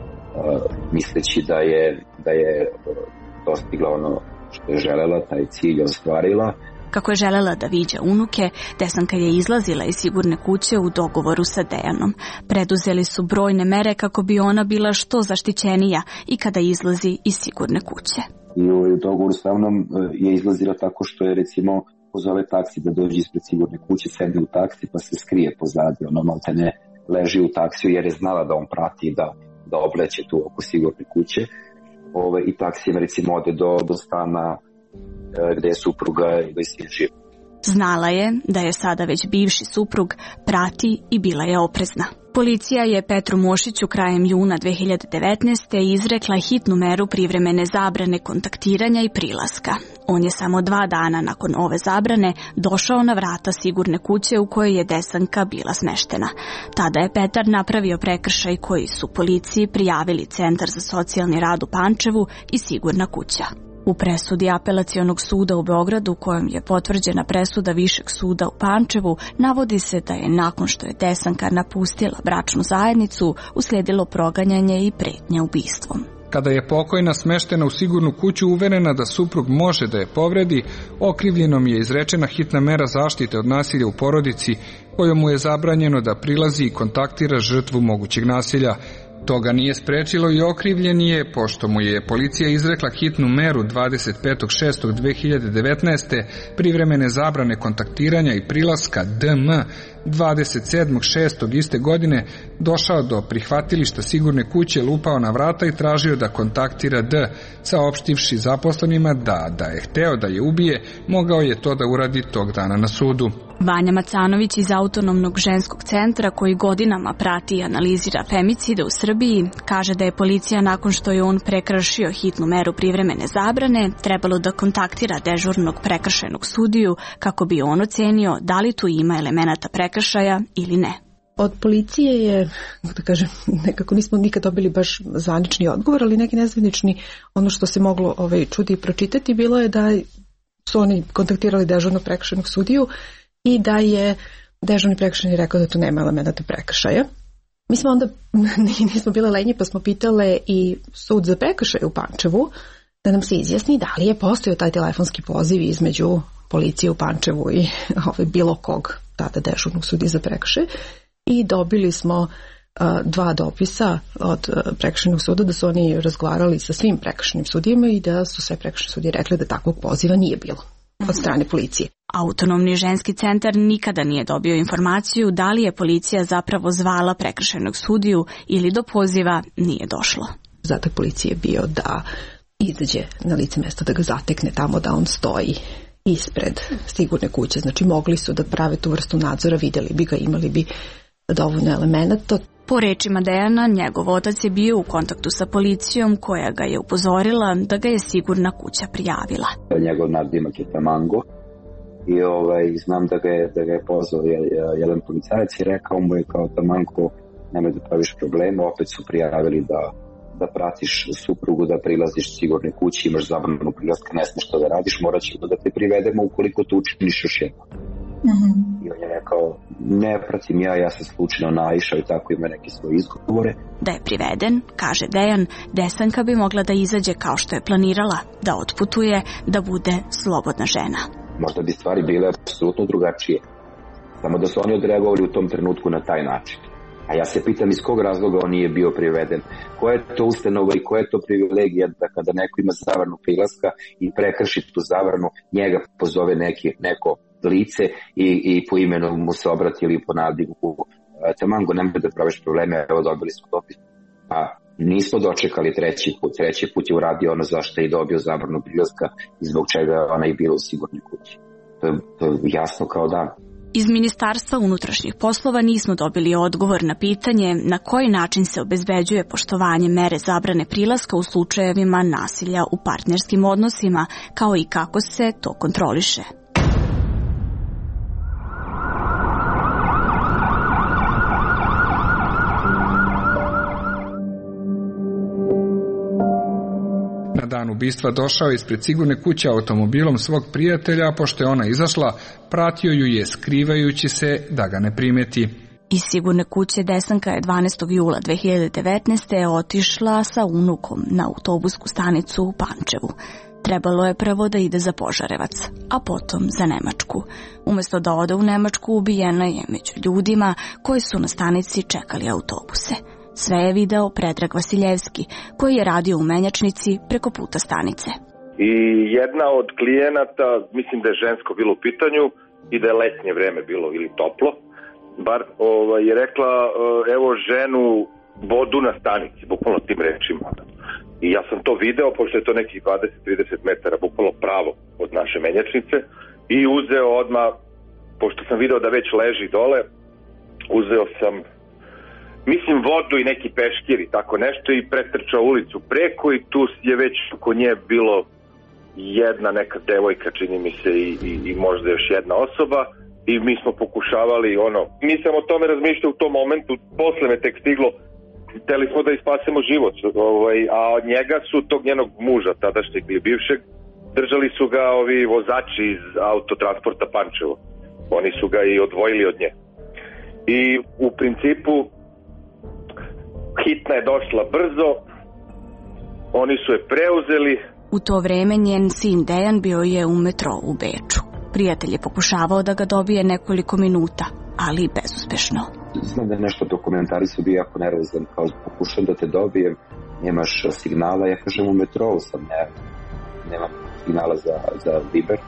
Speaker 22: misleći da je, da je uh, dostigla ono što je želela, taj cilj ostvarila.
Speaker 3: Kako je želela da viđa unuke, Desanka je izlazila iz sigurne kuće u dogovoru sa Dejanom. Preduzeli su brojne mere kako bi ona bila što zaštićenija i kada izlazi iz sigurne kuće.
Speaker 22: I u dogovoru sa mnom je izlazila tako što je, recimo, pozove taksi da dođe ispred sigurne kuće, sedne u taksi pa se skrije pozadi. Ono maltene leži u taksiju jer je znala da on prati da, da obleće tu oko sigurne kuće. Ove, I taksijem, recimo, ode do, do stana gde je supruga ili sin živ.
Speaker 3: Znala je da je sada već bivši suprug prati i bila je oprezna. Policija je Petru Mošiću krajem juna dve hiljade devetnaeste. izrekla hitnu meru privremene zabrane kontaktiranja i prilaska. On je samo dva dana nakon ove zabrane došao na vrata sigurne kuće u kojoj je Desanka bila smeštena. Tada je Petar napravio prekršaj koji su policiji prijavili Centar za socijalni rad u Pančevu i sigurna kuća. U presudi Apelacionog suda u Beogradu, kojom je potvrđena presuda Višeg suda u Pančevu, navodi se da je nakon što je Desanka napustila bračnu zajednicu, uslijedilo proganjanje i pretnja ubistvom.
Speaker 12: Kada je pokojna smeštena u sigurnu kuću uverena da suprug može da je povredi, okrivljenom je izrečena hitna mera zaštite od nasilja u porodici, kojom mu je zabranjeno da prilazi i kontaktira žrtvu mogućeg nasilja. Toga nije sprečilo i okrivljeni je, pošto mu je policija izrekla hitnu meru dvadeset petog šestog dve hiljade devetnaeste. privremene zabrane kontaktiranja i prilaska D M dvadeset sedmog šestog iste godine došao do prihvatilišta sigurne kuće, lupao na vrata i tražio da kontaktira D, saopštivši zaposlenima da, da je hteo da je ubije, mogao je to da uradi tog dana na sudu.
Speaker 3: Vanja Macanović iz Autonomnog ženskog centra, koji godinama prati i analizira femicide u Srbiji, kaže da je policija nakon što je on prekršio hitnu meru privremene zabrane trebalo da kontaktira dežurnog prekršajnog sudiju kako bi on ocenio da li tu ima elemenata prekršaja ili ne.
Speaker 2: Od policije je, da kažem, nekako nismo nikad dobili baš zvanični odgovor, ali neki nezvanični, ono što se moglo ovaj, čuti i pročitati, bilo je da su oni kontaktirali dežurnog prekršajnog sudiju i da je dežurni prekršajni rekao da tu nema elemenata prekršaja. Mi smo onda, nismo bile lenji, pa smo pitale i sud za prekršaj u Pančevu da nam se izjasni da li je postojao taj telefonski poziv između policije u Pančevu i ovaj, bilo kog tada dežurnog sudije za prekršaj. I dobili smo uh, dva dopisa od uh, prekršajnog suda da su oni razgovarali sa svim prekršajnim sudijama i da su sve prekršajne sudije rekli da takvog poziva nije bilo od strane policije.
Speaker 3: Autonomni ženski centar nikada nije dobio informaciju da li je policija zapravo zvala prekršajnog sudiju ili do poziva nije došlo.
Speaker 2: Zadatak policije je bio da izađe na lice mesta, da ga zatekne tamo da on stoji ispred sigurne kuće. Znači mogli su da prave tu vrstu nadzora, vidjeli bi ga, imali bi dovoljno elemenata.
Speaker 3: Po rečima Dejana, njegov otac je bio u kontaktu sa policijom koja ga je upozorila da ga je sigurna kuća prijavila.
Speaker 22: Njegov nadimak je Tamango i ovaj, znam da ga je, da ga je pozvao jedan policajac i rekao mu je kao Tamango, nemoj da praviš probleme, opet su prijavili da, da pratiš suprugu, da prilaziš sigurne kući, imaš zabranu prilaska, ne smiješ što da radiš, morat ćemo da te privedemo ukoliko to učiniš još jedno. Mm-hmm. I on je rekao, ne pratim ja, ja sam slučajno naišao i tako ima neke svoje izgovore.
Speaker 3: Da je priveden, kaže Dejan, Desanka bi mogla da izađe kao što je planirala, da otputuje, da bude slobodna žena.
Speaker 22: Možda bi stvari bile apsolutno drugačije, samo da su oni odreagovali u tom trenutku na taj način. A ja se pitam iz kog razloga on nije bio priveden. Koja je to ustanova i koja je to privilegija da kada neko ima zabranu prilaska i prekrši tu zabranu, njega pozove neki, neko lice i, i po imenu mu se obrati ili po nadivu. Tamango, nemoj da praviš probleme, evo dobili smo dopis. Pa nismo dočekali treći put. Treći put je uradio ono zašto je dobio zabranu prilaska i zbog čega ona je bila u sigurnoj kući. To je, to je jasno kao dan.
Speaker 3: Iz Ministarstva unutrašnjih poslova nismo dobili odgovor na pitanje na koji način se obezbeđuje poštovanje mere zabrane prilaska u slučajevima nasilja u partnerskim odnosima, kao i kako se to kontroliše.
Speaker 12: Na dan ubistva došao ispred sigurne kuće automobilom svog prijatelja, a pošto je ona izašla, pratio ju je skrivajući se da ga ne primeti.
Speaker 3: Iz sigurne kuće Desanka je dvanaestog jula dve hiljade devetnaeste. otišla sa unukom na autobusku stanicu u Pančevu. Trebalo je prvo da ide za Požarevac, a potom za Nemačku. Umesto da ode u Nemačku, ubijena je među ljudima koji su na stanici čekali autobuse. Sve je video Predrag Vasiljevski, koji je radio u menjačnici preko puta stanice.
Speaker 4: I jedna od klijenata, mislim da je žensko bilo u pitanju i da je letnje vreme bilo ili toplo, bar ovaj, je rekla evo ženu vodu na stanici, bukvalno tim rečima. I ja sam to video, pošto je to nekih dvadeset do trideset metara, bukvalno pravo od naše menjačnice, i uzeo odmah, pošto sam video da već leži dole, uzeo sam mislim vodu i neki peškir i tako nešto i pretrčao ulicu preko i tu je već oko nje bilo jedna neka devojka, čini mi se, i, i, i možda još jedna osoba i mi smo pokušavali ono, nisam o tome razmišljao u tom momentu, posle me tek stiglo, hteli smo da ispasemo život, ovaj, a od njega su tog njenog muža, tadašnjeg ili bivšeg, držali su ga ovi vozači iz autotransporta Pančevo, oni su ga i odvojili od nje. I u principu hitna je došla brzo, oni su je preuzeli.
Speaker 3: U to vreme njen sin Dejan bio je u metrou u Beču. Prijatelj je pokušavao da ga dobije nekoliko minuta, ali bezuspešno.
Speaker 22: Znam da je nešto dokumentari su bio jako nervozan, kao pokušam da te dobijem, nemaš signala, ja kažem u metrou sam, ne, nemam signala za, za Viber.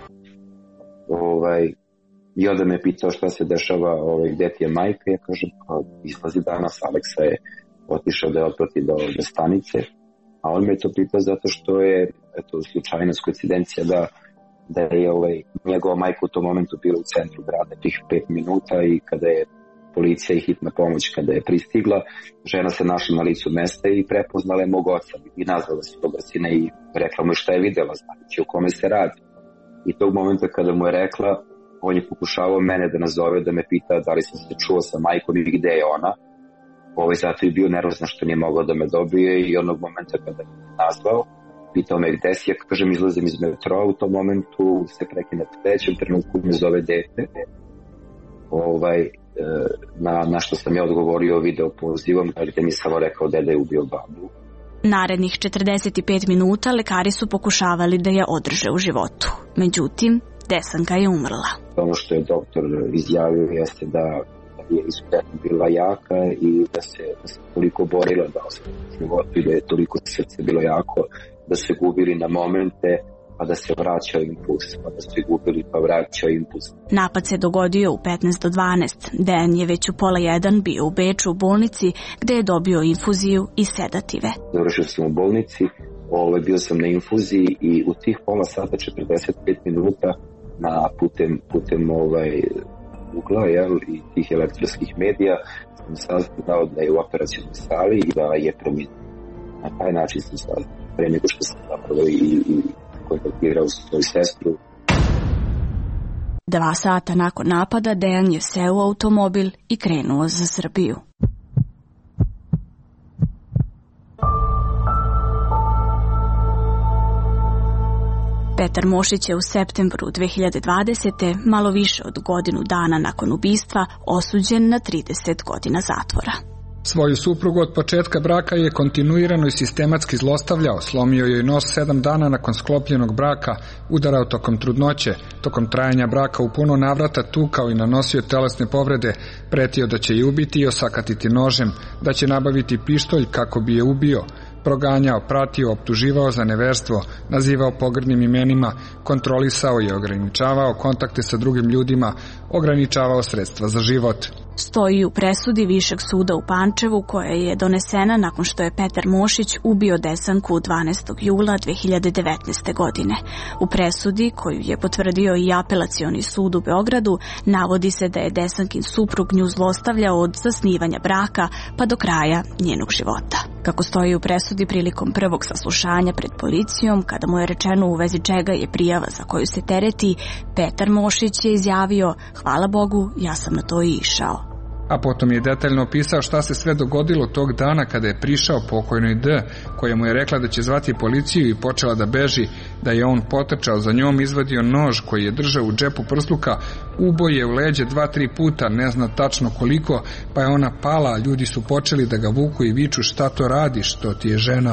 Speaker 22: Ovaj, I onda me pitao šta se dešava, ovaj, gde ti je majka, ja kažem, kao, izlazi danas, Aleksa je otišao da je otprati do, do stanice, a on me to pitao zato što je eto, slučajnost, koincidencija da, da je ovaj, njegova majka u tom momentu bila u centru grada tih pet minuta i kada je policija i hitna pomoć kada je pristigla, žena se našla na licu mesta i prepoznala je mog oca i nazvala se toga sina i rekla mu šta je videla, znači o kome se radi. I tog momenta kada mu je rekla, on je pokušavao mene da nazove, da me pita da li sam se čuo sa majkom i gde je ona. Ovaj, zato je bio nervozan što nije mogao da me dobije i onog momenta kada me nazvao, pitao me gde si, ja kažem izlazim iz metroa, u tom momentu se prekine u trećem trenutku me zove dete. Ovaj, na, na što sam ja odgovorio video pozivom, gdje mi samo rekao deda je ubio babu.
Speaker 3: Narednih četrdeset pet minuta lekari su pokušavali da je održe u životu. Međutim, Desanka je umrla.
Speaker 22: Ono što je doktor izjavio jeste da je izuzetno bila jaka i da se, da se toliko borila da ostane u životu i da je toliko srce bilo jako da se gubili na momente pa da se vraćao impuls, pa da se gubili pa vraćao impuls.
Speaker 3: Napad se dogodio u petnaest do dvanaest. Dejan je već u pola jedan bio u Beču u bolnici gde je dobio infuziju i sedative.
Speaker 22: Završio sam u bolnici, ovaj, bio sam na infuziji i u tih pola sata četrdeset pet minuta na putem, putem ovaj, ugla jel, i tih elektronskih medija sam saznao da je u operacionoj sali i da je preminuo. Na taj način sam saznao, pre nego što sam zapravo i, i kontaktirao svoju sestru.
Speaker 3: Dva sata nakon napada Dejan je seo u automobil i krenuo za Srbiju. Petar Mošić je u septembru dve hiljade dvadesete. malo više od godinu dana nakon ubistva osuđen na trideset godina zatvora.
Speaker 12: Svoju suprugu od početka braka je kontinuirano i sistematski zlostavljao, slomio joj nos sedam dana nakon sklopljenog braka, udarao tokom trudnoće, tokom trajanja braka u puno navrata tukao i nanosio telesne povrede, pretio da će je ubiti i osakatiti nožem, da će nabaviti pištolj kako bi je ubio, proganjao, pratio, optuživao za neverstvo, nazivao pogrdnim imenima, kontrolisao i ograničavao kontakte sa drugim ljudima, ograničavao sredstva za život.
Speaker 3: Stoji u presudi Višeg suda u Pančevu koja je donesena nakon što je Petar Mošić ubio Desanku dvanaestog jula dve hiljade devetnaeste. godine. U presudi, koju je potvrdio i Apelacioni sud u Beogradu, navodi se da je Desankin suprug nju zlostavljao od zasnivanja braka pa do kraja njenog života. Kako stoji u presudi prilikom prvog saslušanja pred policijom, kada mu je rečeno u vezi čega je prijava za koju se tereti, Petar Mošić je izjavio: "Hvala Bogu, ja sam na to i išao."
Speaker 12: A potom je detaljno opisao šta se sve dogodilo tog dana kada je prišao pokojnoj D, koja mu je rekla da će zvati policiju i počela da beži, da je on potrčao za njom, izvadio nož koji je držao u džepu prsluka, ubo je u leđe dva, tri puta, ne zna tačno koliko, pa je ona pala, a ljudi su počeli da ga vuku i viču: "Šta to radiš, što ti je žena?"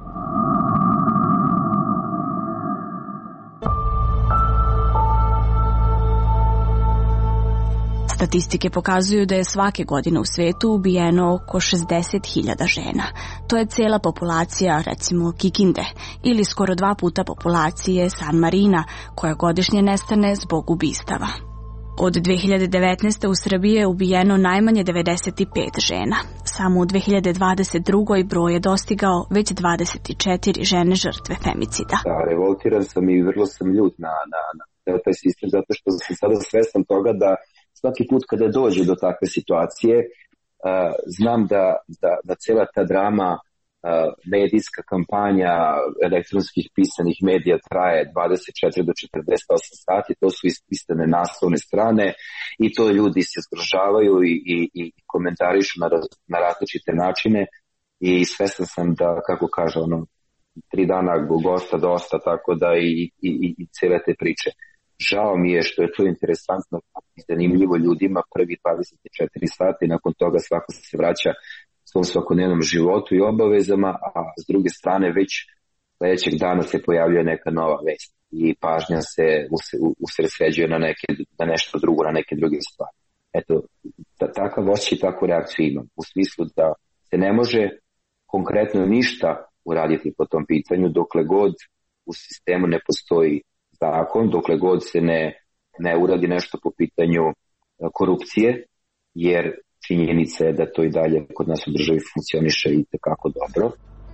Speaker 3: Statistike pokazuju da je svake godine u svetu ubijeno oko šezdeset hiljada žena. To je cela populacija, recimo, Kikinde, ili skoro dva puta populacije San Marina, koja godišnje nestane zbog ubistava. Od dve hiljade devetnaeste. u Srbiji je ubijeno najmanje devedeset pet žena. Samo u dve hiljade dvadeset druge. broj je dostigao već dvadeset četiri žene žrtve femicida.
Speaker 22: Da, revoltiran sam i vrlo sam ljut na, na, na taj sistem, zato što sam sada svestan toga da svaki put kada dođe do takve situacije, uh, znam da, da, da cela ta drama, uh, medijska kampanja elektronskih pisanih medija traje dvadeset četiri do četrdeset osam sati, to su ispisane naslovne strane i to ljudi se zgrožavaju i, i, i komentarišu na, na različite načine i svestan sam da, kako kaže ono, tri dana gosta dosta, tako da i, i, i, i cele te priče. Žao mi je što je to interesantno i zanimljivo ljudima prvi dvadeset četiri sata i nakon toga svako se vraća svom svakodnevnom životu i obavezama, a s druge strane već sledećeg dana se pojavljuje neka nova vest i pažnja se usredsređuje na, neke, na nešto drugo, na neke druge stvari. Eto, takav osjećaj i takvu reakciju imam, u smislu da se ne može konkretno ništa uraditi po tom pitanju dokle god u sistemu ne postoji zakon, dokle god se ne, ne uradi nešto po pitanju korupcije, jer činjenica je da to i dalje kod nas u državi funkcioniše i tekako dobro.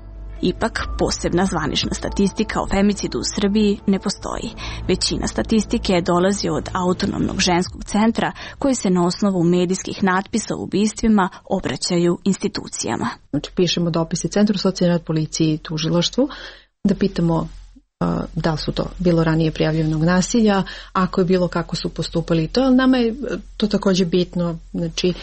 Speaker 3: Ipak, posebna zvanična statistika o femicidu u Srbiji ne postoji. Većina statistike dolazi od Autonomnog ženskog centra, koji se na osnovu medijskih natpisa o ubistvima obraćaju institucijama.
Speaker 2: Znači, pišemo dopise Centru socijalne rad, policiji i tužilaštvu, da pitamo da li su to bilo ranije prijavljenog nasilja, ako je bilo, kako su postupali to, ali nama je to takođe bitno, znači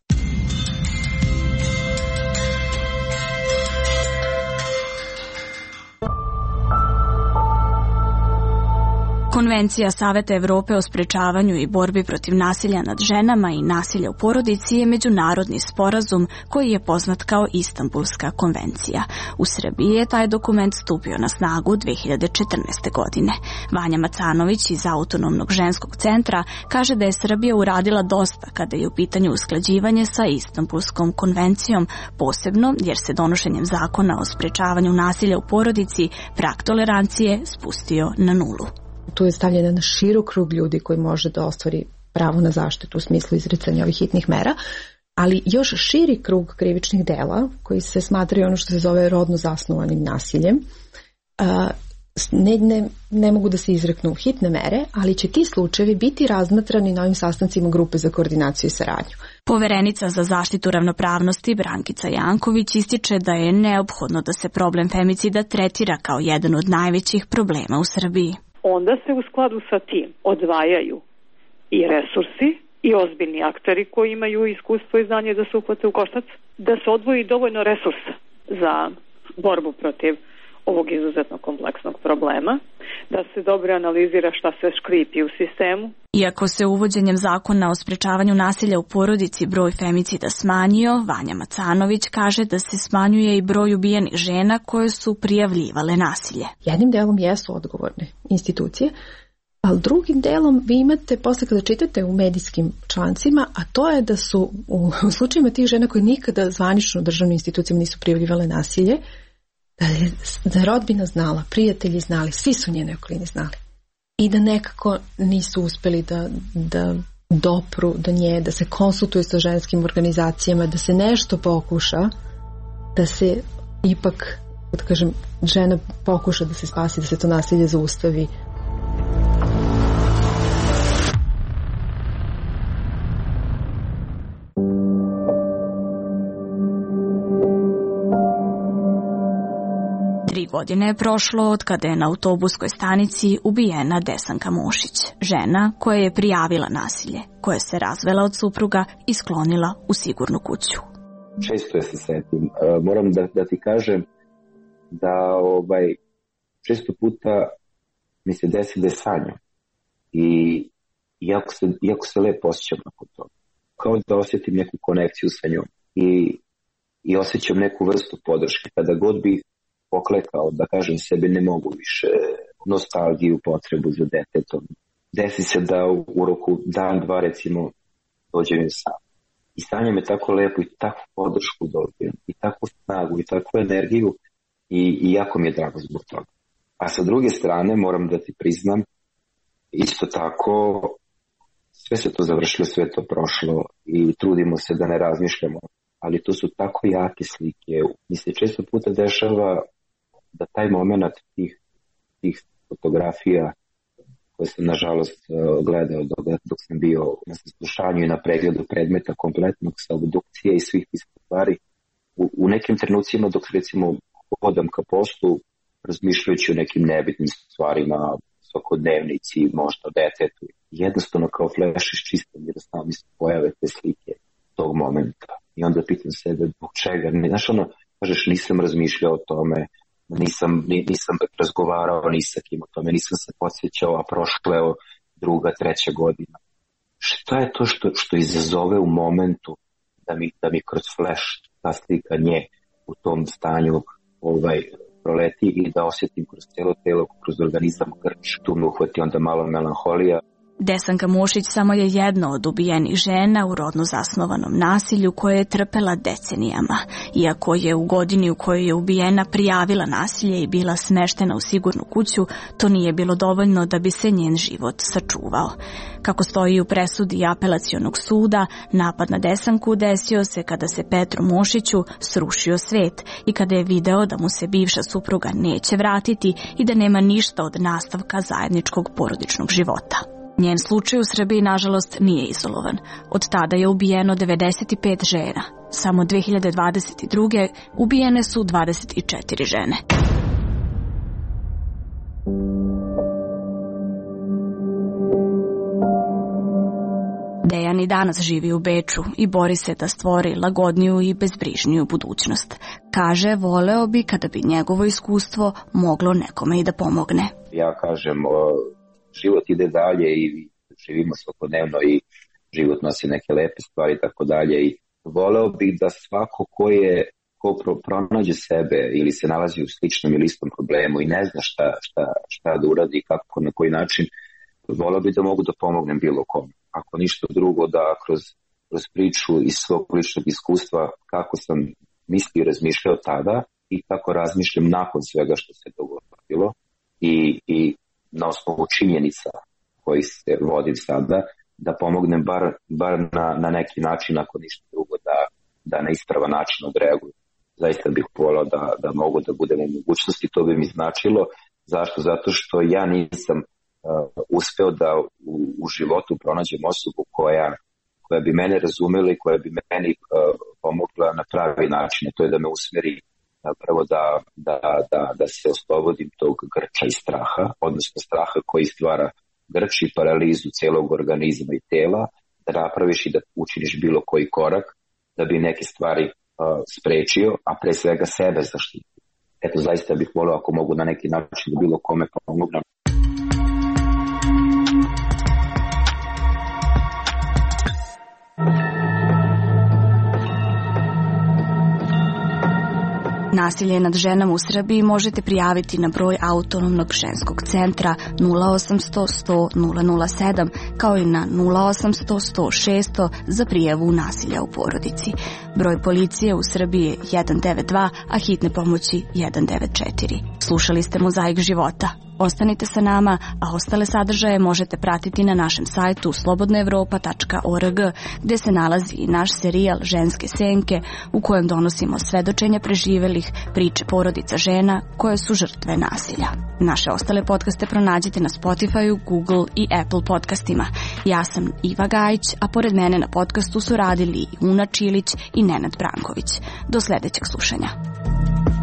Speaker 3: Konvencija Saveta Evrope o sprečavanju i borbi protiv nasilja nad ženama i nasilja u porodici je međunarodni sporazum koji je poznat kao Istanbulska konvencija. U Srbiji je taj dokument stupio na snagu dve hiljade četrnaeste. godine. Vanja Macanović iz Autonomnog ženskog centra kaže da je Srbija uradila dosta kada je u pitanju usklađivanje sa Istanbulskom konvencijom, posebno jer se donošenjem zakona o sprečavanju nasilja u porodici prag tolerancije spustio na nulu.
Speaker 2: Tu je stavljen na širok krug ljudi koji može da ostvari pravo na zaštitu u smislu izricanja ovih hitnih mera, ali još širi krug krivičnih dela koji se smatraju ono što se zove rodno zasnovanim nasiljem. Ne, ne, ne mogu da se izreknu hitne mere, ali će ti slučajevi biti razmatrani na ovim sastancima grupe za koordinaciju i saradnju.
Speaker 3: Poverenica za zaštitu ravnopravnosti Brankica Janković ističe da je neophodno da se problem femicida tretira kao jedan od najvećih problema u Srbiji.
Speaker 5: Onda se u skladu sa tim odvajaju i resursi i ozbiljni akteri koji imaju iskustvo i znanje da se uhvate u koštac, da se odvoji dovoljno resursa za borbu protiv ovog izuzetno kompleksnog problema, da se dobro analizira šta se škripi u sistemu.
Speaker 3: Iako se uvođenjem zakona o sprečavanju nasilja u porodici broj femicida smanjio, Vanja Macanović kaže da se smanjuje i broj ubijenih žena koje su prijavljivale nasilje.
Speaker 2: Jednim delom jesu odgovorne institucije, ali drugim delom vi imate, posle kada čitate u medijskim člancima, a to je da su u, u slučajima tih žena koje nikada zvanično u državnim institucijama nisu prijavljivale nasilje, da je, da je rodbina znala, prijatelji znali, svi su njene okolini znali. I da nekako nisu uspeli da, da dopru do nje, da se konsultuju sa ženskim organizacijama, da se nešto pokuša, da se ipak, da kažem, žena pokuša da se spasi, da se to nasilje zaustavi.
Speaker 3: Tri godine je prošlo od kada je na autobuskoj stanici ubijena Desanka Mošić, žena koja je prijavila nasilje, koja se razvela od supruga i sklonila u sigurnu kuću.
Speaker 22: Često je se setim. Moram da, da ti kažem da ovaj, često puta mi se desi da je sanjam. I iako se, iako se lepo osjećam nakon toga. Kao da osjetim neku konekciju sa njom. I, i osjećam neku vrstu podrške. Kada god bih poklekao, da kažem sebi, ne mogu više, nostalgiju, potrebu za detetom. Desi se da u roku dan, dva recimo dođem im sam. I stanje me tako lepo i takvu podršku dobijem, i takvu snagu, i takvu energiju i, i jako mi je drago zbog toga. A sa druge strane, moram da ti priznam, isto tako, sve se to završilo, sve to prošlo i trudimo se da ne razmišljamo, ali to su tako jake slike. Mi se često puta dešava da taj moment tih, tih fotografija koje sam nažalost gledao dok, dok sam bio na saslušanju i na pregledu predmeta kompletnog sa obdukcije i svih tih stvari, u, u nekim trenucima dok recimo hodam ka poslu razmišljajući o nekim nebitnim stvarima, svakodnevnici, možda o detetu, jednostavno kao fleš iščistam jer da samo mi se pojave te slike tog momenta. I onda pitam sebe zbog čega. Znaš ono, kažeš nisam razmišljao o tome, Nisam, nisam razgovarao ni sa kim o tome, nisam se podsjećao, a prošla je druga, treća godina. Šta je to što, što izazove u momentu da mi, da mi kroz flash ta slika nje u tom stanju ovaj, proleti i da osjetim kroz cijelo telo, kroz organizam grč, tu me uhvati onda malo melanholija.
Speaker 3: Desanka Mošić samo je jedna od ubijenih žena u rodno zasnovanom nasilju koje je trpela decenijama. Iako je u godini u kojoj je ubijena prijavila nasilje i bila smeštena u sigurnu kuću, to nije bilo dovoljno da bi se njen život sačuvao. Kako stoji u presudi apelacionog suda, napad na Desanku desio se kada se Petru Mošiću srušio svet i kada je video da mu se bivša supruga neće vratiti i da nema ništa od nastavka zajedničkog porodičnog života. Njen slučaj u Srbiji, nažalost, nije izolovan. Od tada je ubijeno devedeset pet žena. Samo dve hiljade dvadeset druge ubijene su dvadeset četiri žene. Dejan i danas živi u Beču i bori se da stvori lagodniju i bezbrižniju budućnost. Kaže, voleo bi kada bi njegovo iskustvo moglo nekome i da pomogne.
Speaker 22: Ja kažem, život ide dalje i živimo svakodnevno i život nosi neke lepe stvari i tako dalje. I voleo bih da svako ko je ko pro, pronađe sebe ili se nalazi u sličnom ili istom problemu i ne zna šta, šta, šta da uradi i kako, na koji način, voleo bih da mogu da pomognem bilo kom. Ako ništa drugo, da kroz, kroz priču iz svog ličnog iskustva kako sam mislio i razmišljao tada i kako razmišljam nakon svega što se dogodilo i, i na osnovu činjenica koji se vodim sada, da pomognem bar, bar na, na neki način, ako ništa drugo, da, da na ispravan način odreaguju. Zaista bih volao da, da mogu da budem u mogućnosti, to bi mi značilo. Zašto? Zato što ja nisam uh, uspeo da u, u životu pronađem osobu koja, koja bi mene razumela i koja bi meni uh, pomogla na pravi način. To je da me usmeri prvo da, da, da, da se oslobodim tog grča i straha, odnosno straha koji stvara grč i paralizu celog organizma i tela, da napraviš i da učiniš bilo koji korak da bi neke stvari uh, sprečio, a pre svega sebe zaštitio. eto, zaista bih volio ako mogu na neki način da bilo kome pomognem.
Speaker 3: Nasilje nad ženama u Srbiji možete prijaviti na broj Autonomnog ženskog centra nula osamsto sto nula nula sedam kao i na nula osamsto sto šesto za prijavu nasilja u porodici. Broj policije u Srbiji je jedan devet dva, a hitne pomoći jedan devet četiri. Slušali ste Mozaik života. Ostanite sa nama, a ostale sadržaje možete pratiti na našem sajtu slobodna evropa tačka org, gde se nalazi i naš serijal Ženske senke, u kojem donosimo svedočenja preživelih, priče porodica žena koje su žrtve nasilja. Naše ostale podcaste pronađite na Spotifyu, Google i Apple podcastima. Ja sam Iva Gajić, a pored mene na podcastu su radili Una Čilić i Nenad Branković. Do sledećeg slušanja.